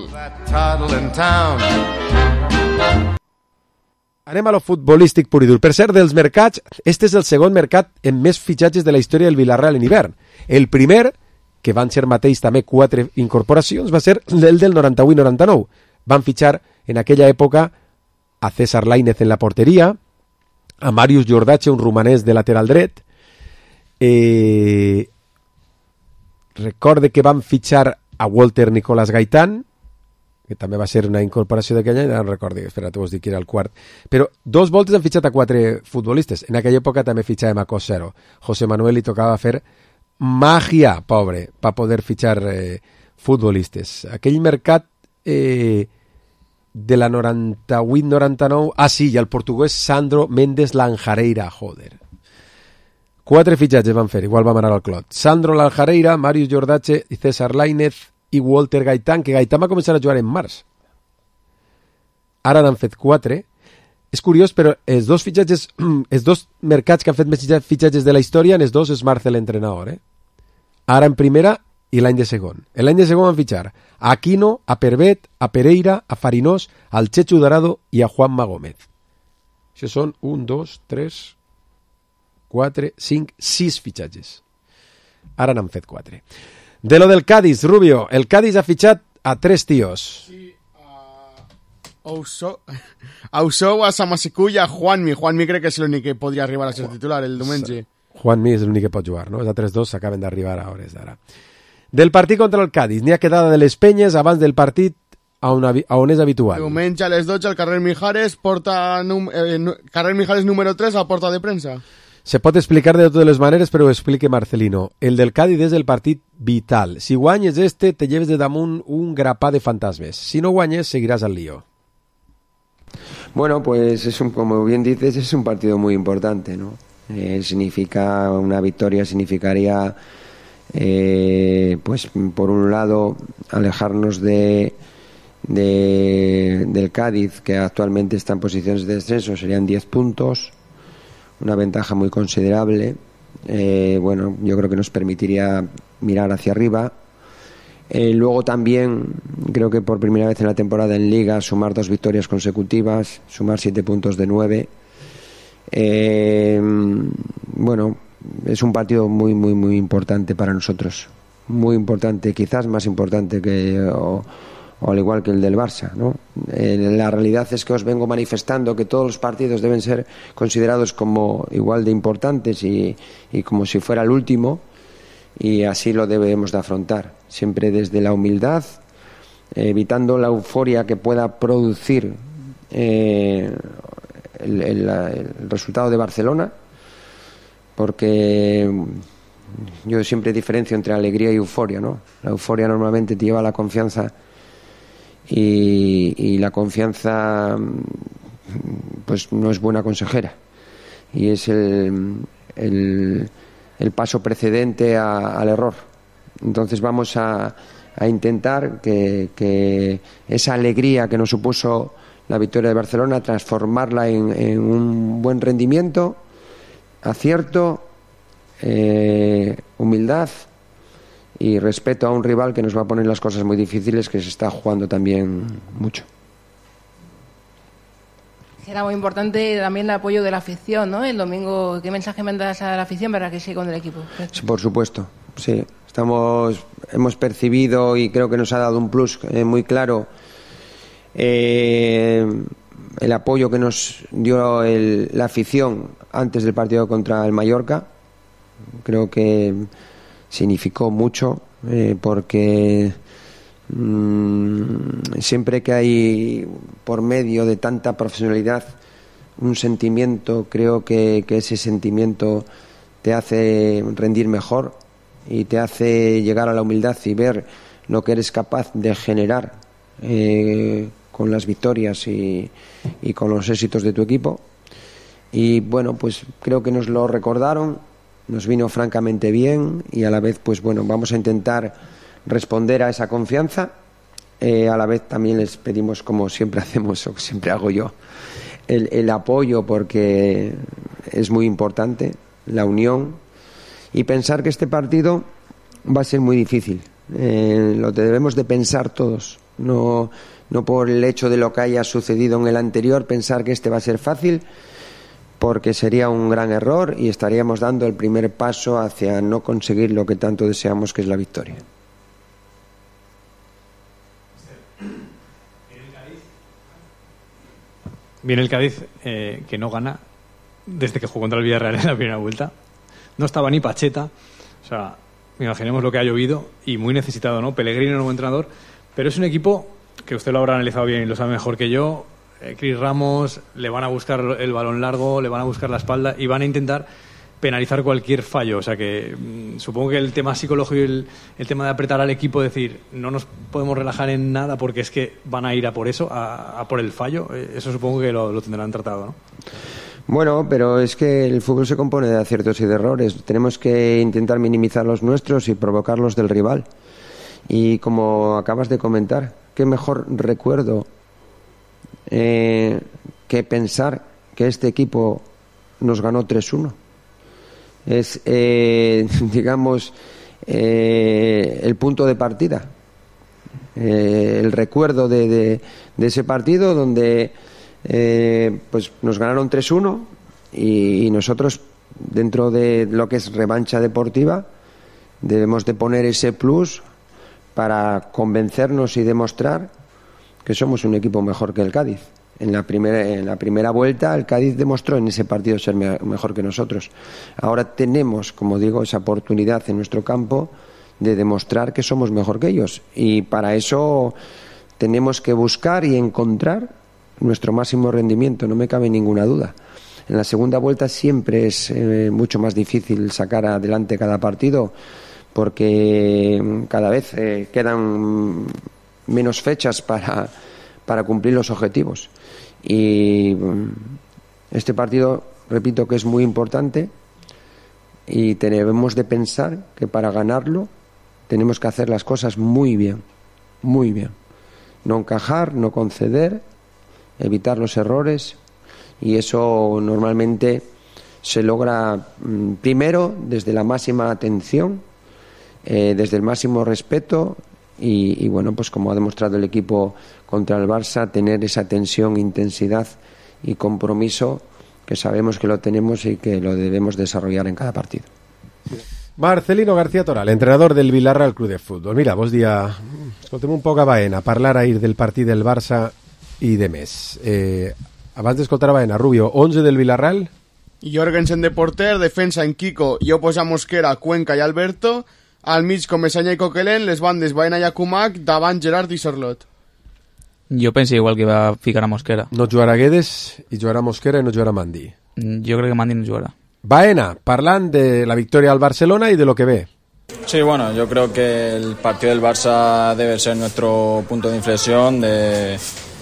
Anem a lo futbolístic pur i dur. Per cert, dels mercats, este és el segon mercat amb més fitxatges de la història del Vila-real en hivern. El primer, que van ser mateix també 4 incorporacions, va ser el del 98-99. Van fitxar en aquella època a César Lainez en la porteria, a Màrius Jordache, un romanès de lateral dret. Recorde que van fitxar a Walter Nicolás Gaitán, que també va ser una incorporació d'aquell any, no recordo, espera, t'ho dic que era el quart. Però 2 voltes han fitxat a 4 futbolistes. En aquella època també fitxàvem a Cosero. José Manuel li tocava fer màgia, pobre, per poder fitxar futbolistes. Aquell mercat de la 98-99... Ah, sí, i el portuguès Sandro Mendes Lanjareira, joder. 4 fitxatges van fer, igual vam anar al clot. Sandro Lanjareira, Màrius Jordache i César Lainez i Walter Gaitán, que Gaitán va començar a jugar en març. Ara n'han fet 4. És curiós, però els dos fitxatges, els dos mercats que han fet més fitxatges de la història, en els dos és Marcel l'entrenador. Ara en primera i l'any de segon. L'any de segon van fitxar a Aquino, a Pervet, a Pereira, a Farinós, al Chechu Dorado i a Juanma Gómez. Això són 1, 2, 3, 4, 5, 6 fitxatges. Ara n'han fet 4. De lo del Cádiz, Rubio, el Cádiz ha fitxat a 3 tios. Sí, Ausou, a Samasicu i a Juanmi. Juanmi crec que és l'únic que podria arribar a ser titular el diumenge. Juanmi és l'únic que pot jugar, no? Els altres dos s'acaben d'arribar a hores d'ara. Del partit contra el Cádiz, n'hi ha quedada de les penyes abans del partit a on és habitual. Diumenge a les 12 al carrer Mijares, carrer Mijares número 3 a porta de premsa. Se pot explicar de totes les maneres, però ho explique Marcelino. El del Cádiz és el partit vital. Si guanyes te lleves de damunt un grapà de fantasmes. Si no guanyes, seguirás al lío. Bueno, pues como bien dices, es un partido muy importante, ¿no? Significa una victoria, significaría, pues por un lado, alejarnos del Cádiz, que actualmente está en posiciones de descenso, serían 10 puntos, una ventaja muy considerable. Bueno, yo creo que nos permitiría mirar hacia arriba. Luego también creo que por primera vez en la temporada en Liga sumar 2 victorias consecutivas, sumar 7 puntos de 9. Bueno, es un partido muy muy muy importante para nosotros, muy importante, quizás más importante que o al igual que el del Barça, ¿no? La realidad es que os vengo manifestando que todos los partidos deben ser considerados como igual de importantes y como si fuera el último, y así lo debemos de afrontar, siempre desde la humildad, evitando la euforia que pueda producir el resultado de Barcelona, porque yo siempre diferencio entre alegría y euforia, ¿no? La euforia normalmente te lleva a la confianza y la confianza pues no es buena consejera, y es el paso precedente al error. Entonces vamos a intentar que esa alegría que nos supuso la victoria de Barcelona, transformarla en un buen rendimiento, acierto, humildad y respeto a un rival que nos va a poner las cosas muy difíciles, que se está jugando también mucho. Era muy importante también el apoyo de la afición, ¿no? El domingo, ¿qué mensaje mandas a la afición para que siga con el equipo? Sí, por supuesto, sí. Hemos percibido y creo que nos ha dado un plus muy claro el apoyo que nos dio la afición antes del partido contra el Mallorca. Creo que significó mucho porque siempre que hay por medio de tanta profesionalidad un sentimiento, creo que ese sentimiento te hace rendir mejor y te hace llegar a la humildad y ver lo que eres capaz de generar con las victorias y con los éxitos de tu equipo. Y bueno, pues creo que nos lo recordaron, nos vino francamente bien y a la vez, pues bueno, vamos a intentar responder a esa confianza. A la vez también les pedimos, como siempre hacemos o siempre hago yo, el apoyo, porque es muy importante la unión, y pensar que este partido va a ser muy difícil. Lo debemos de pensar todos, no por el hecho de lo que haya sucedido en el anterior, pensar que este va a ser fácil, porque sería un gran error y estaríamos dando el primer paso hacia no conseguir lo que tanto deseamos, que es la victoria. Viene el Cádiz que no gana desde que jugó contra el Villarreal en la primera vuelta. No estaba ni Pacheta, o sea, imaginemos lo que ha llovido, y muy necesitado, ¿no? Pellegrino, nuevo entrenador, pero es un equipo que usted lo habrá analizado bien y lo sabe mejor que yo. Cris Ramos, le van a buscar el balón largo, le van a buscar la espalda y van a intentar penalizar cualquier fallo. O sea que supongo que el tema psicológico y el tema de apretar al equipo, decir, no nos podemos relajar en nada porque es que van a ir a por eso, a por el fallo, eso supongo que lo tendrán tratado, ¿no? Bueno, pero es que el fútbol se compone de aciertos y de errores. Tenemos que intentar minimizar los nuestros y provocar los del rival. Y como acabas de comentar, qué mejor recuerdo que pensar que este equipo nos ganó 3-1. Es, digamos, el punto de partida. El recuerdo de ese partido donde pues nos ganaron 3-1 y nosotros, dentro de lo que es revancha deportiva, debemos de poner ese plus para convencernos y demostrar que somos un equipo mejor que el Cádiz. En la primera vuelta el Cádiz demostró en ese partido ser mejor que nosotros. Ahora tenemos, como digo, esa oportunidad en nuestro campo de demostrar que somos mejor que ellos, y para eso tenemos que buscar y encontrar nuestro máximo rendimiento, no me cabe ninguna duda. En la segunda vuelta siempre es mucho más difícil sacar adelante cada partido, porque cada vez quedan menos fechas para cumplir los objetivos. Y este partido, repito, que es muy importante, y debemos de pensar que para ganarlo tenemos que hacer las cosas muy bien, muy bien. No encajar, no conceder, evitar los errores, y eso normalmente se logra primero desde la máxima atención, desde el máximo respeto y bueno, pues como ha demostrado el equipo contra el Barça, tener esa tensión, intensidad y compromiso que sabemos que lo tenemos y que lo debemos desarrollar en cada partido. Marcelino García Toral, entrenador del Villarreal Club de Futbol. Mira, vos dia, escoltem un poc a Baena parlar ahir del partit del Barça i de més. Abans d'escoltar a Baena, Rubio, 11 del Villarreal. Jorgensen de porter, defensa en Kiko, jo posa Mosquera, Cuenca i Alberto, al mig Comesaña i Coquelin, les bandes Baena i Akumak, davant Gerard i Sorlot. Jo penso igual que va ficar a Mosquera. No jugarà Guedes i jugarà Mosquera i no jugarà Mandi. Jo crec que Mandi no jugarà. Baena, parlant de la victoria al Barcelona y de lo que ve. Sí, bueno, yo creo que el partido del Barça debe ser nuestro punto de inflexión, de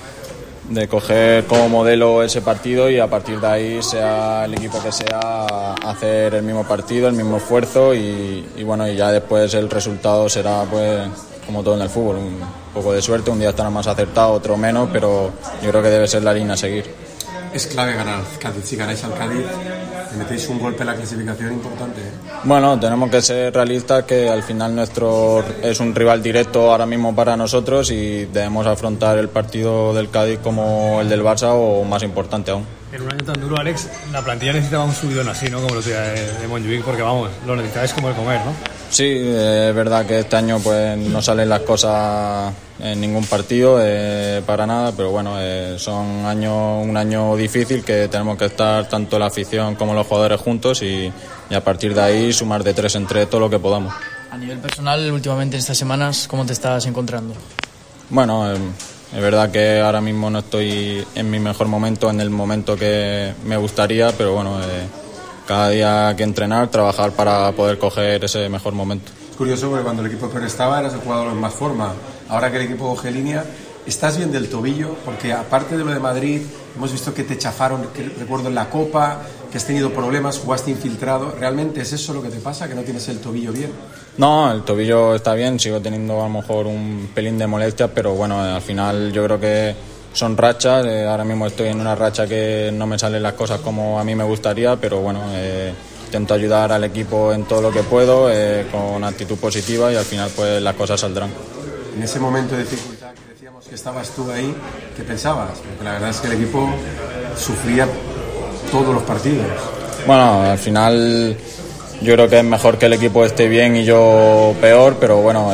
coger como modelo ese partido y a partir de ahí, sea el equipo que sea, hacer el mismo partido, el mismo esfuerzo y bueno, y ya después el resultado será, pues, como todo en el fútbol, un poco de suerte, un día estará más acertado, otro menos, pero yo creo que debe ser la línea a seguir. es clave ganar al Cádiz. Si ganáis al Cádiz, le metéis un golpe en la clasificación importante. Bueno, tenemos que ser realistas, que al final nuestro es un rival directo ahora mismo para nosotros y debemos afrontar el partido del Cádiz como el del Barça o más importante aún. En un año tan duro, Alex, la plantilla necesitaba un subidón así, ¿no? Como lo de Montjuic, porque vamos, lo necesitáis como de comer, ¿no? Sí, es verdad que este año pues no salen las cosas en ningún partido, para nada, pero bueno, son un año difícil que tenemos que estar tanto la afición como los jugadores juntos y a partir de ahí sumar de 3 en 3 todo lo que podamos. A nivel personal, últimamente en estas semanas, ¿cómo te estás encontrando? Bueno, es verdad que ahora mismo no estoy en mi mejor momento, en el momento que me gustaría, pero bueno, cada día hay que entrenar, trabajar para poder coger ese mejor momento. Es curioso porque cuando el equipo peor estaba eras el jugador en más forma. Ahora que el equipo coge línea, ¿estás bien del tobillo? Porque aparte de lo de Madrid, hemos visto que te chafaron, que recuerdo en la Copa, que has tenido problemas, jugaste infiltrado. ¿Realmente es eso lo que te pasa, que no tienes el tobillo bien? No, el tobillo está bien, sigo teniendo a lo mejor un pelín de molestias, pero bueno, al final yo creo que son rachas. Ahora mismo estoy en una racha que no me salen las cosas como a mí me gustaría, pero bueno, intento ayudar al equipo en todo lo que puedo, con actitud positiva y al final pues las cosas saldrán. En ese momento de dificultad que decíamos que estabas tú ahí, ¿qué pensabas? Porque la verdad es que el equipo sufría todos los partidos. Bueno, al final yo creo que es mejor que el equipo esté bien y yo peor, pero bueno,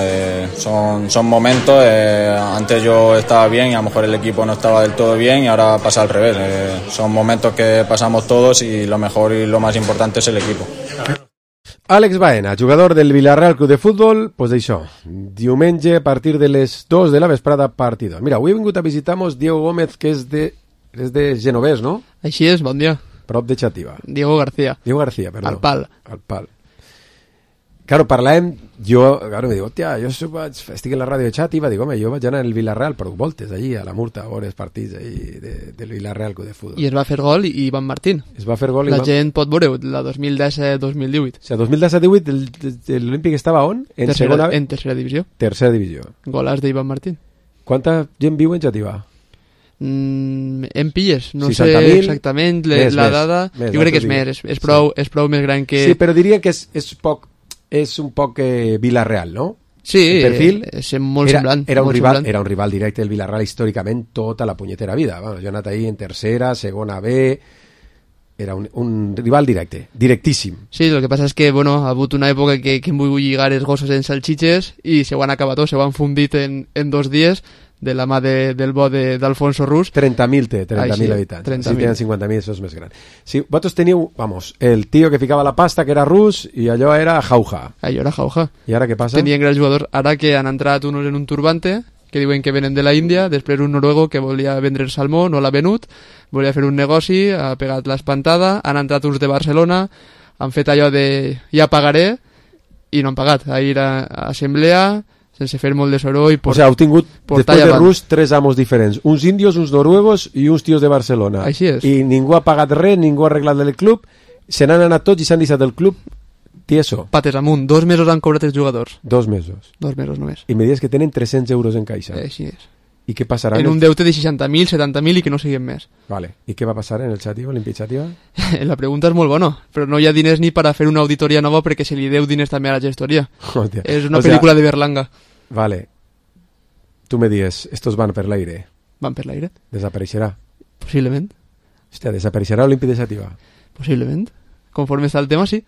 son momentos. Antes yo estaba bien y a lo mejor el equipo no estaba del todo bien y ahora pasa al revés. Son momentos que pasamos todos y lo mejor y lo más importante es el equipo. Àlex Baena, jugador del Villarreal Club de Futbol, pues d'això, diumenge a partir de les 2 de la vesprada partido. Mira, avui he vingut a visitar-nos Diego Gómez, que és de Genovés, no? Així és, bon dia. Prop de Xàtiva. Diego García, perdó. al pal. Al pal. Claro, parlàvem, claro, me digo, hòstia, jo estic en la ràdio de Xàtiva, dic, home, jo vaig anar al Villarreal per voltes, allí, a la Murta, a veure els partits allí del Villarreal Club de Futbol. I es va fer gol i Ivan Martín. Es va fer gol La gent pot veure la 2017-2018. O sigui, 2017-2018 l'Olímpic estava on? En tercera divisió. Tercera divisió. Golàs d'Ivan Martín. Quanta gent viu en Xàtiva? En pilles, no 60.000, sé exactament la dada. Jo crec que és més, és prou més gran que... Sí, però diria que és un poc Villarreal, no? Sí, el perfil és molt semblant. Era un rival directe del Villarreal històricament tota la punyetera vida. Bueno, jo he anat ahí en tercera, segona B... Era un rival directe, directíssim. Sí, el que passa és que, bueno, ha hagut una època que hem volgut lligar els gossos en salchiches i se ho han acabat tot, se ho han fundit en 2 dies de la mà del bo d'Alfonso Rus. 30.000 té, 30.000 habitants. 30.000. Si tenen 50.000, això és més gran. Si vosaltres teniu, el tio que ficava la pasta, que era Rus, i allò era Jauja. Allò era Jauja. I ara què passa? Tenien grans jugadors. Ara que han entrat uns en un turbante, que diuen que venen de la Índia, després un noruego que volia vendre el salmó, no l'ha venut, volia fer un negoci, ha pegat l'espantada, han entrat uns de Barcelona, han fet allò de ja pagaré, i no han pagat. Ahir a assemblea, sense fer molt de soroll... O sigui, heu tingut, després de Rus, 3 amos diferents. Uns índios, uns noruegos i uns tios de Barcelona. Així és. I ningú ha pagat res, ningú ha arreglat el club, se n'han anat tots i s'han deixat el club tieso. Pates amunt, 2 mesos han cobrat els jugadors. 2 mesos. 2 mesos només. I me dius que tenen 300 euros en caixa. Així és. I què passarà? En un deute de 60.000, 70.000 i que no siguin més. Vale. I què va passar en el Xàtiva, l'Olímpic Xàtiva? La pregunta és molt bona, però no hi ha diners ni per a fer una auditoria nova perquè se li deu diners també a la gestoria. Hòstia. És una pel·lícula de Berlanga. Vale. Tu me dius, estos van per l'aire. Van per l'aire. Desapareixerà. Possiblement. Hòstia, desapareixerà l'Olímpic de Xàtiva. Possiblement. Conforme està el tema, sí.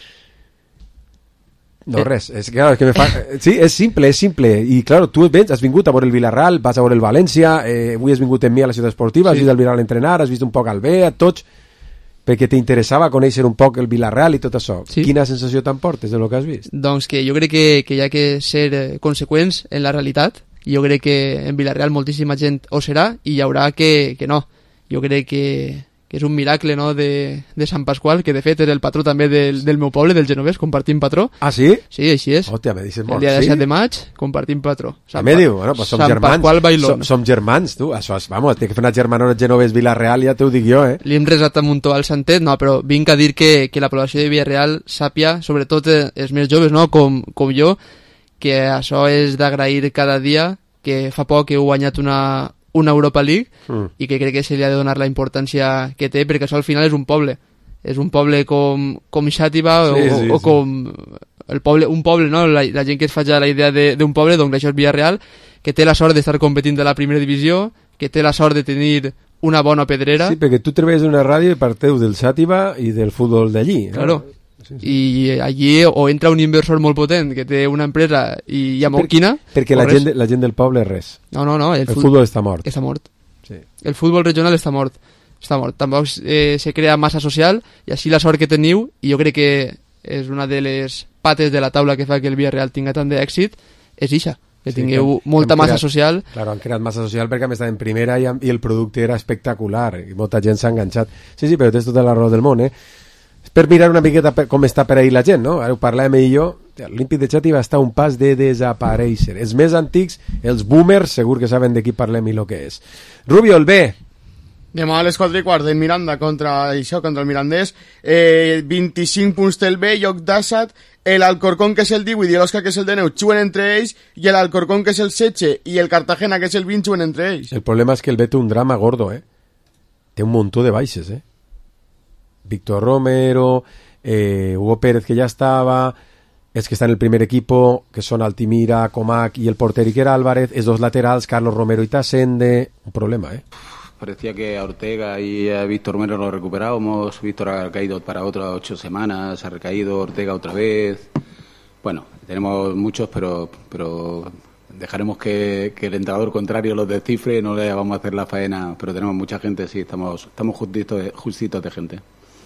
No, res, és que me fa... Sí, és simple. I, claro, tu vens, has vingut a veure el Villarreal, vas a veure el València, avui has vingut amb mi a la ciutat esportiva, has vist el Villarreal entrenar, has vist un poc al B, a tots, perquè t'interessava conèixer un poc el Villarreal i tot això. Sí. Quina sensació t'emportes de lo que has vist? Doncs que jo crec que hi ha que ser conseqüents en la realitat. Jo crec que en Villarreal moltíssima gent ho serà i hi haurà que no. Jo crec que és un miracle, no?, de Sant Pasqual, que de fet és el patró també del meu poble, del Genovés, compartim patró. Ah, sí? Sí, així és. Hòstia, me dices molt. El dia de 7 de maig, compartim patró. Me diu, bueno, pues som Sant germans. Pasqual Bailón. Som germans, tu. Això és, vamos, té que fer una germana al Genovés Villarreal, ja t'ho dic jo, Li hem resat a Muntó al Santet, no, però vinc a dir que la població de Villarreal sàpia, sobretot els més joves, no?, com jo, que això és d'agrair cada dia, que fa poc he guanyat una Europa League i que crec que se li ha de donar la importància que té, perquè això al final és un poble com Xàtiva o com el poble, un poble, no? La gent que es faci la idea d'un poble, doncs això és Villarreal, que té la sort d'estar competint de la primera divisió, que té la sort de tenir una bona pedrera. Sí, perquè tu treballes en una ràdio i parteu del Xàtiva i del futbol d'allí. Claro. I allí o entra un inversor molt potent que té una empresa i ja quina. Perquè la gent del poble és res. No. El futbol està mort. Està mort. Sí. El futbol regional està mort. Tampoc se crea massa social i així la sort que teniu, i jo crec que és una de les pates de la taula que fa que el Villarreal tinga tant d'èxit, és ixa, que tingueu molta massa social. Claro, han creat massa social perquè hem estat en primera i el producte era espectacular i molta gent s'ha enganxat. Sí, però tens tota la raó del món, per mirar una miqueta com està per ahir la gent, no? Ara ho parlem i jo, l'Olímpic de Xàtiva està a un pas de desaparèixer. Els més antics, els boomers, segur que saben de qui parlem i el que és. Rubio, el B. Demà a les 4:15 en Miranda contra el Mirandés, 25 punts té el B, lloc d'Assat, l'Alcorcón, que és el 18, i l'Òscar, que és el 19, juguen entre ells, i l'Alcorcón, que és el 16, i el Cartagena, que és el 20, juguen entre ells. El problema és que el B té un drama gordo, Té un muntó de baixes, Víctor Romero, Hugo Pérez, que ja estava, els que estan en el primer equipo, que són Altimira, Comac i el porter Iker Álvarez, els dos laterals, Carlos Romero y Tasende, un problema, Parecía que a Ortega y a Víctor Romero lo recuperábamos. Víctor ha caído para otras 8 semanas, ha recaído Ortega otra vez. Bueno, tenemos muchos, pero dejaremos que el entrenador contrario los descifre, no le vamos a hacer la faena, pero tenemos mucha gente, sí, estamos justitos de gente.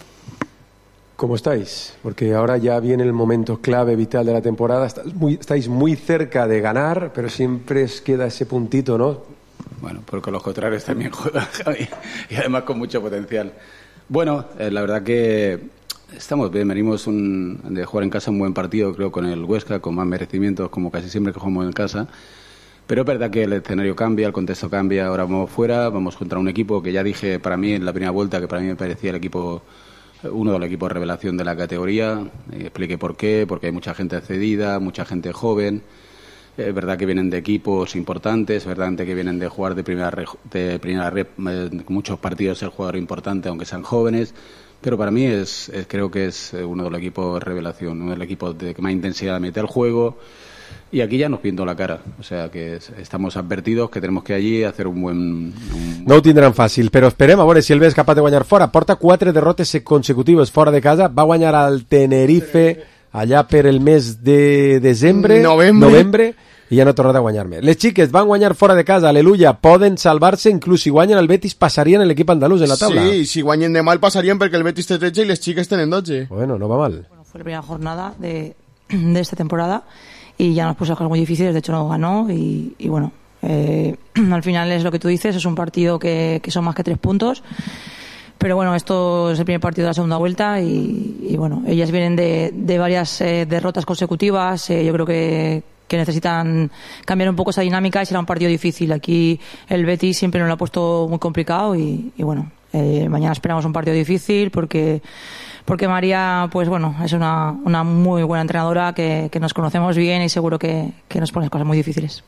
¿Cómo estáis? Porque ahora ya viene el momento clave, vital de la temporada. Estáis muy cerca de ganar, pero siempre os queda ese puntito, ¿no? Bueno, porque los contrarios también juegan, Javi, y además con mucho potencial. Bueno, la verdad que estamos bien, venimos de jugar en casa un buen partido, creo, con el Huesca, con más merecimientos, como casi siempre que jugamos en casa. Pero es verdad que el escenario cambia, el contexto cambia, ahora vamos fuera, vamos contra un equipo que ya dije para mí en la primera vuelta, que para mí me parecía uno de los equipos revelación de la categoría. Expliqué por qué, porque hay mucha gente cedida, mucha gente joven. Es verdad que vienen de equipos importantes, es verdad que vienen de jugar de primera red, muchos partidos el jugador importante, aunque sean jóvenes, pero para mí creo que es uno de los equipos revelación, uno de los equipos que más intensidad mete al juego, y aquí ya nos pinto la cara, o sea que estamos advertidos que tenemos que allí hacer un buen... No ho tindran fàcil, però esperem a veure si el B és capaç de guanyar fora. Porta 4 derrotes consecutives fora de casa, va guanyar al Tenerife allà per el mes de novembre, i ja no ha tornat a guanyar més. Les xiques van guanyar fora de casa, aleluia, poden salvar-se, inclús si guanyen el Betis passarien l'equip andalús en la taula. Sí, si guanyen demà el passarien perquè el Betis té 13 y les chicas tienen 12. Bueno, no va mal. Bueno, fue la primera jornada de esta temporada y ya nos puso cosas muy difíciles, de hecho no ganó y bueno, al final es lo que tú dices, es un partido que son más que 3 puntos. Pero bueno, esto es el primer partido de la segunda vuelta y bueno, ellas vienen de varias derrotas consecutivas. Yo creo que necesitan cambiar un poco esa dinámica y será un partido difícil. Aquí el Betis siempre nos lo ha puesto muy complicado y bueno, mañana esperamos un partido difícil porque María, pues bueno, es una muy buena entrenadora que nos conocemos bien y seguro que nos pone cosas muy difíciles.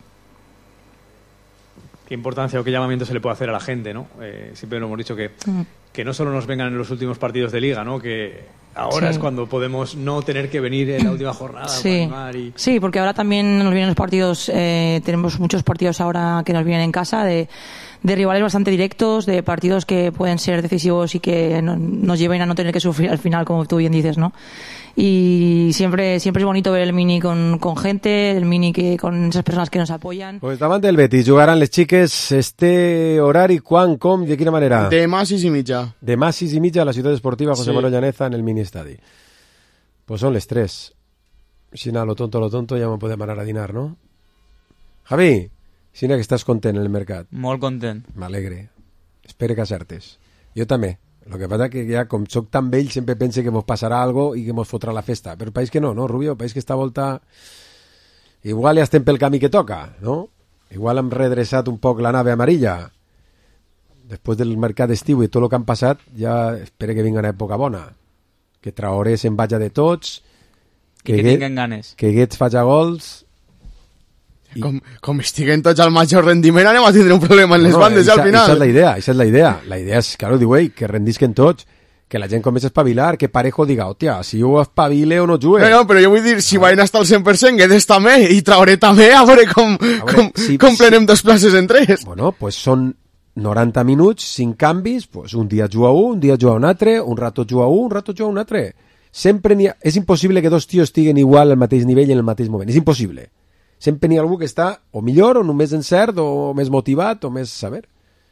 ¿Qué importancia o qué llamamiento se le puede hacer a la gente, no? Siempre lo hemos dicho que no solo nos vengan en los últimos partidos de Liga, ¿no? Que ahora es cuando podemos no tener que venir en la última jornada. Sí, porque ahora también nos vienen los partidos, tenemos muchos partidos ahora que nos vienen en casa de rivales bastante directos, de partidos que pueden ser decisivos y que nos lleven a no tener que sufrir al final, como tú bien dices, ¿no? Y siempre es bonito ver el mini con gente, el mini con esas personas que nos apoyan. Pues davant del Betis jugaran les xiques este horari, quan, com, de quina manera? Demà 6:30. Demà 6:30 a la ciutat esportiva José Manuel Llaneza en el mini estadi. Pues son les 3. Si nada, lo tonto, ja me podem anar a dinar, no? Javi, si que estàs content en el mercat. Molt content. M'alegre. Espero que acertes. Jo també. Lo que pasa que ja, com soc tan vell, sempre pense que mos passarà algo i que mos fotrà la festa. Però el país que no, Rubio? El país que esta volta igual ja estem pel camí que toca, no? Igual hem redreçat un poc la nave amarilla. Després del mercat d'estiu i tot el que han passat, ja espero que vinga una època bona. Que Traoré se'n vaja de tots, que tinguen ganes. Que Guedes faci gols. Com estiguen tots al major rendiment, anem a tindre un problema en les bandes al final. Esa es la idea. La idea és, claro, diu, que rendisquen tots, que la gent comença a espavilar, que Parejo diga, hòstia, si jo espavile o no jugue. No, però jo vull dir, si van estar al 100%, Guedes també, i trauré també, a veure com plenem 2 places en 3. Bueno, pues són 90 minuts, 5 canvis, pues un dia juga un dia juga un altre, un rato juga un rato juga un altre. Sempre n'hi ha... És impossible que 2 tios estiguen igual al mateix nivell en el mateix moment. És impossible. Sempre n'hi ha algú que està o millor, o només encert, o més motivat, o més saber.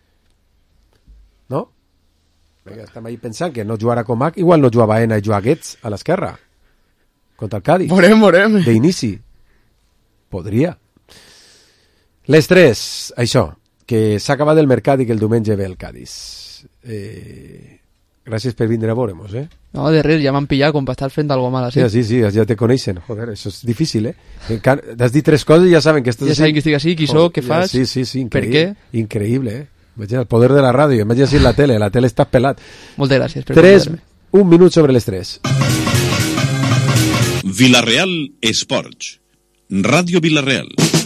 No? Perquè estem ahí pensant que no jugarà Comac, igual no jugava Baena i jugava Guedes a l'esquerra. Contra el Cádiz. Veurem. D'inici. Podria. Les 3, això, que s'ha acabat el mercat i que el diumenge ve el Cádiz. Gràcies per vindre a veure-mos, No, de res, ja m'han pillat com per estar fent algo mal, sí, ja te coneixen. Joder, això és difícil, T'has dit 3 coses i ja saben que estàs... Ja saben que estic així, qui sóc, què fas, sí, per què. Increïble, Imagina, el poder de la ràdio, imagina si la tele està pelat. Moltes gràcies per 1 minut sobre les 3. Vila-real Esports. Ràdio Vila-real.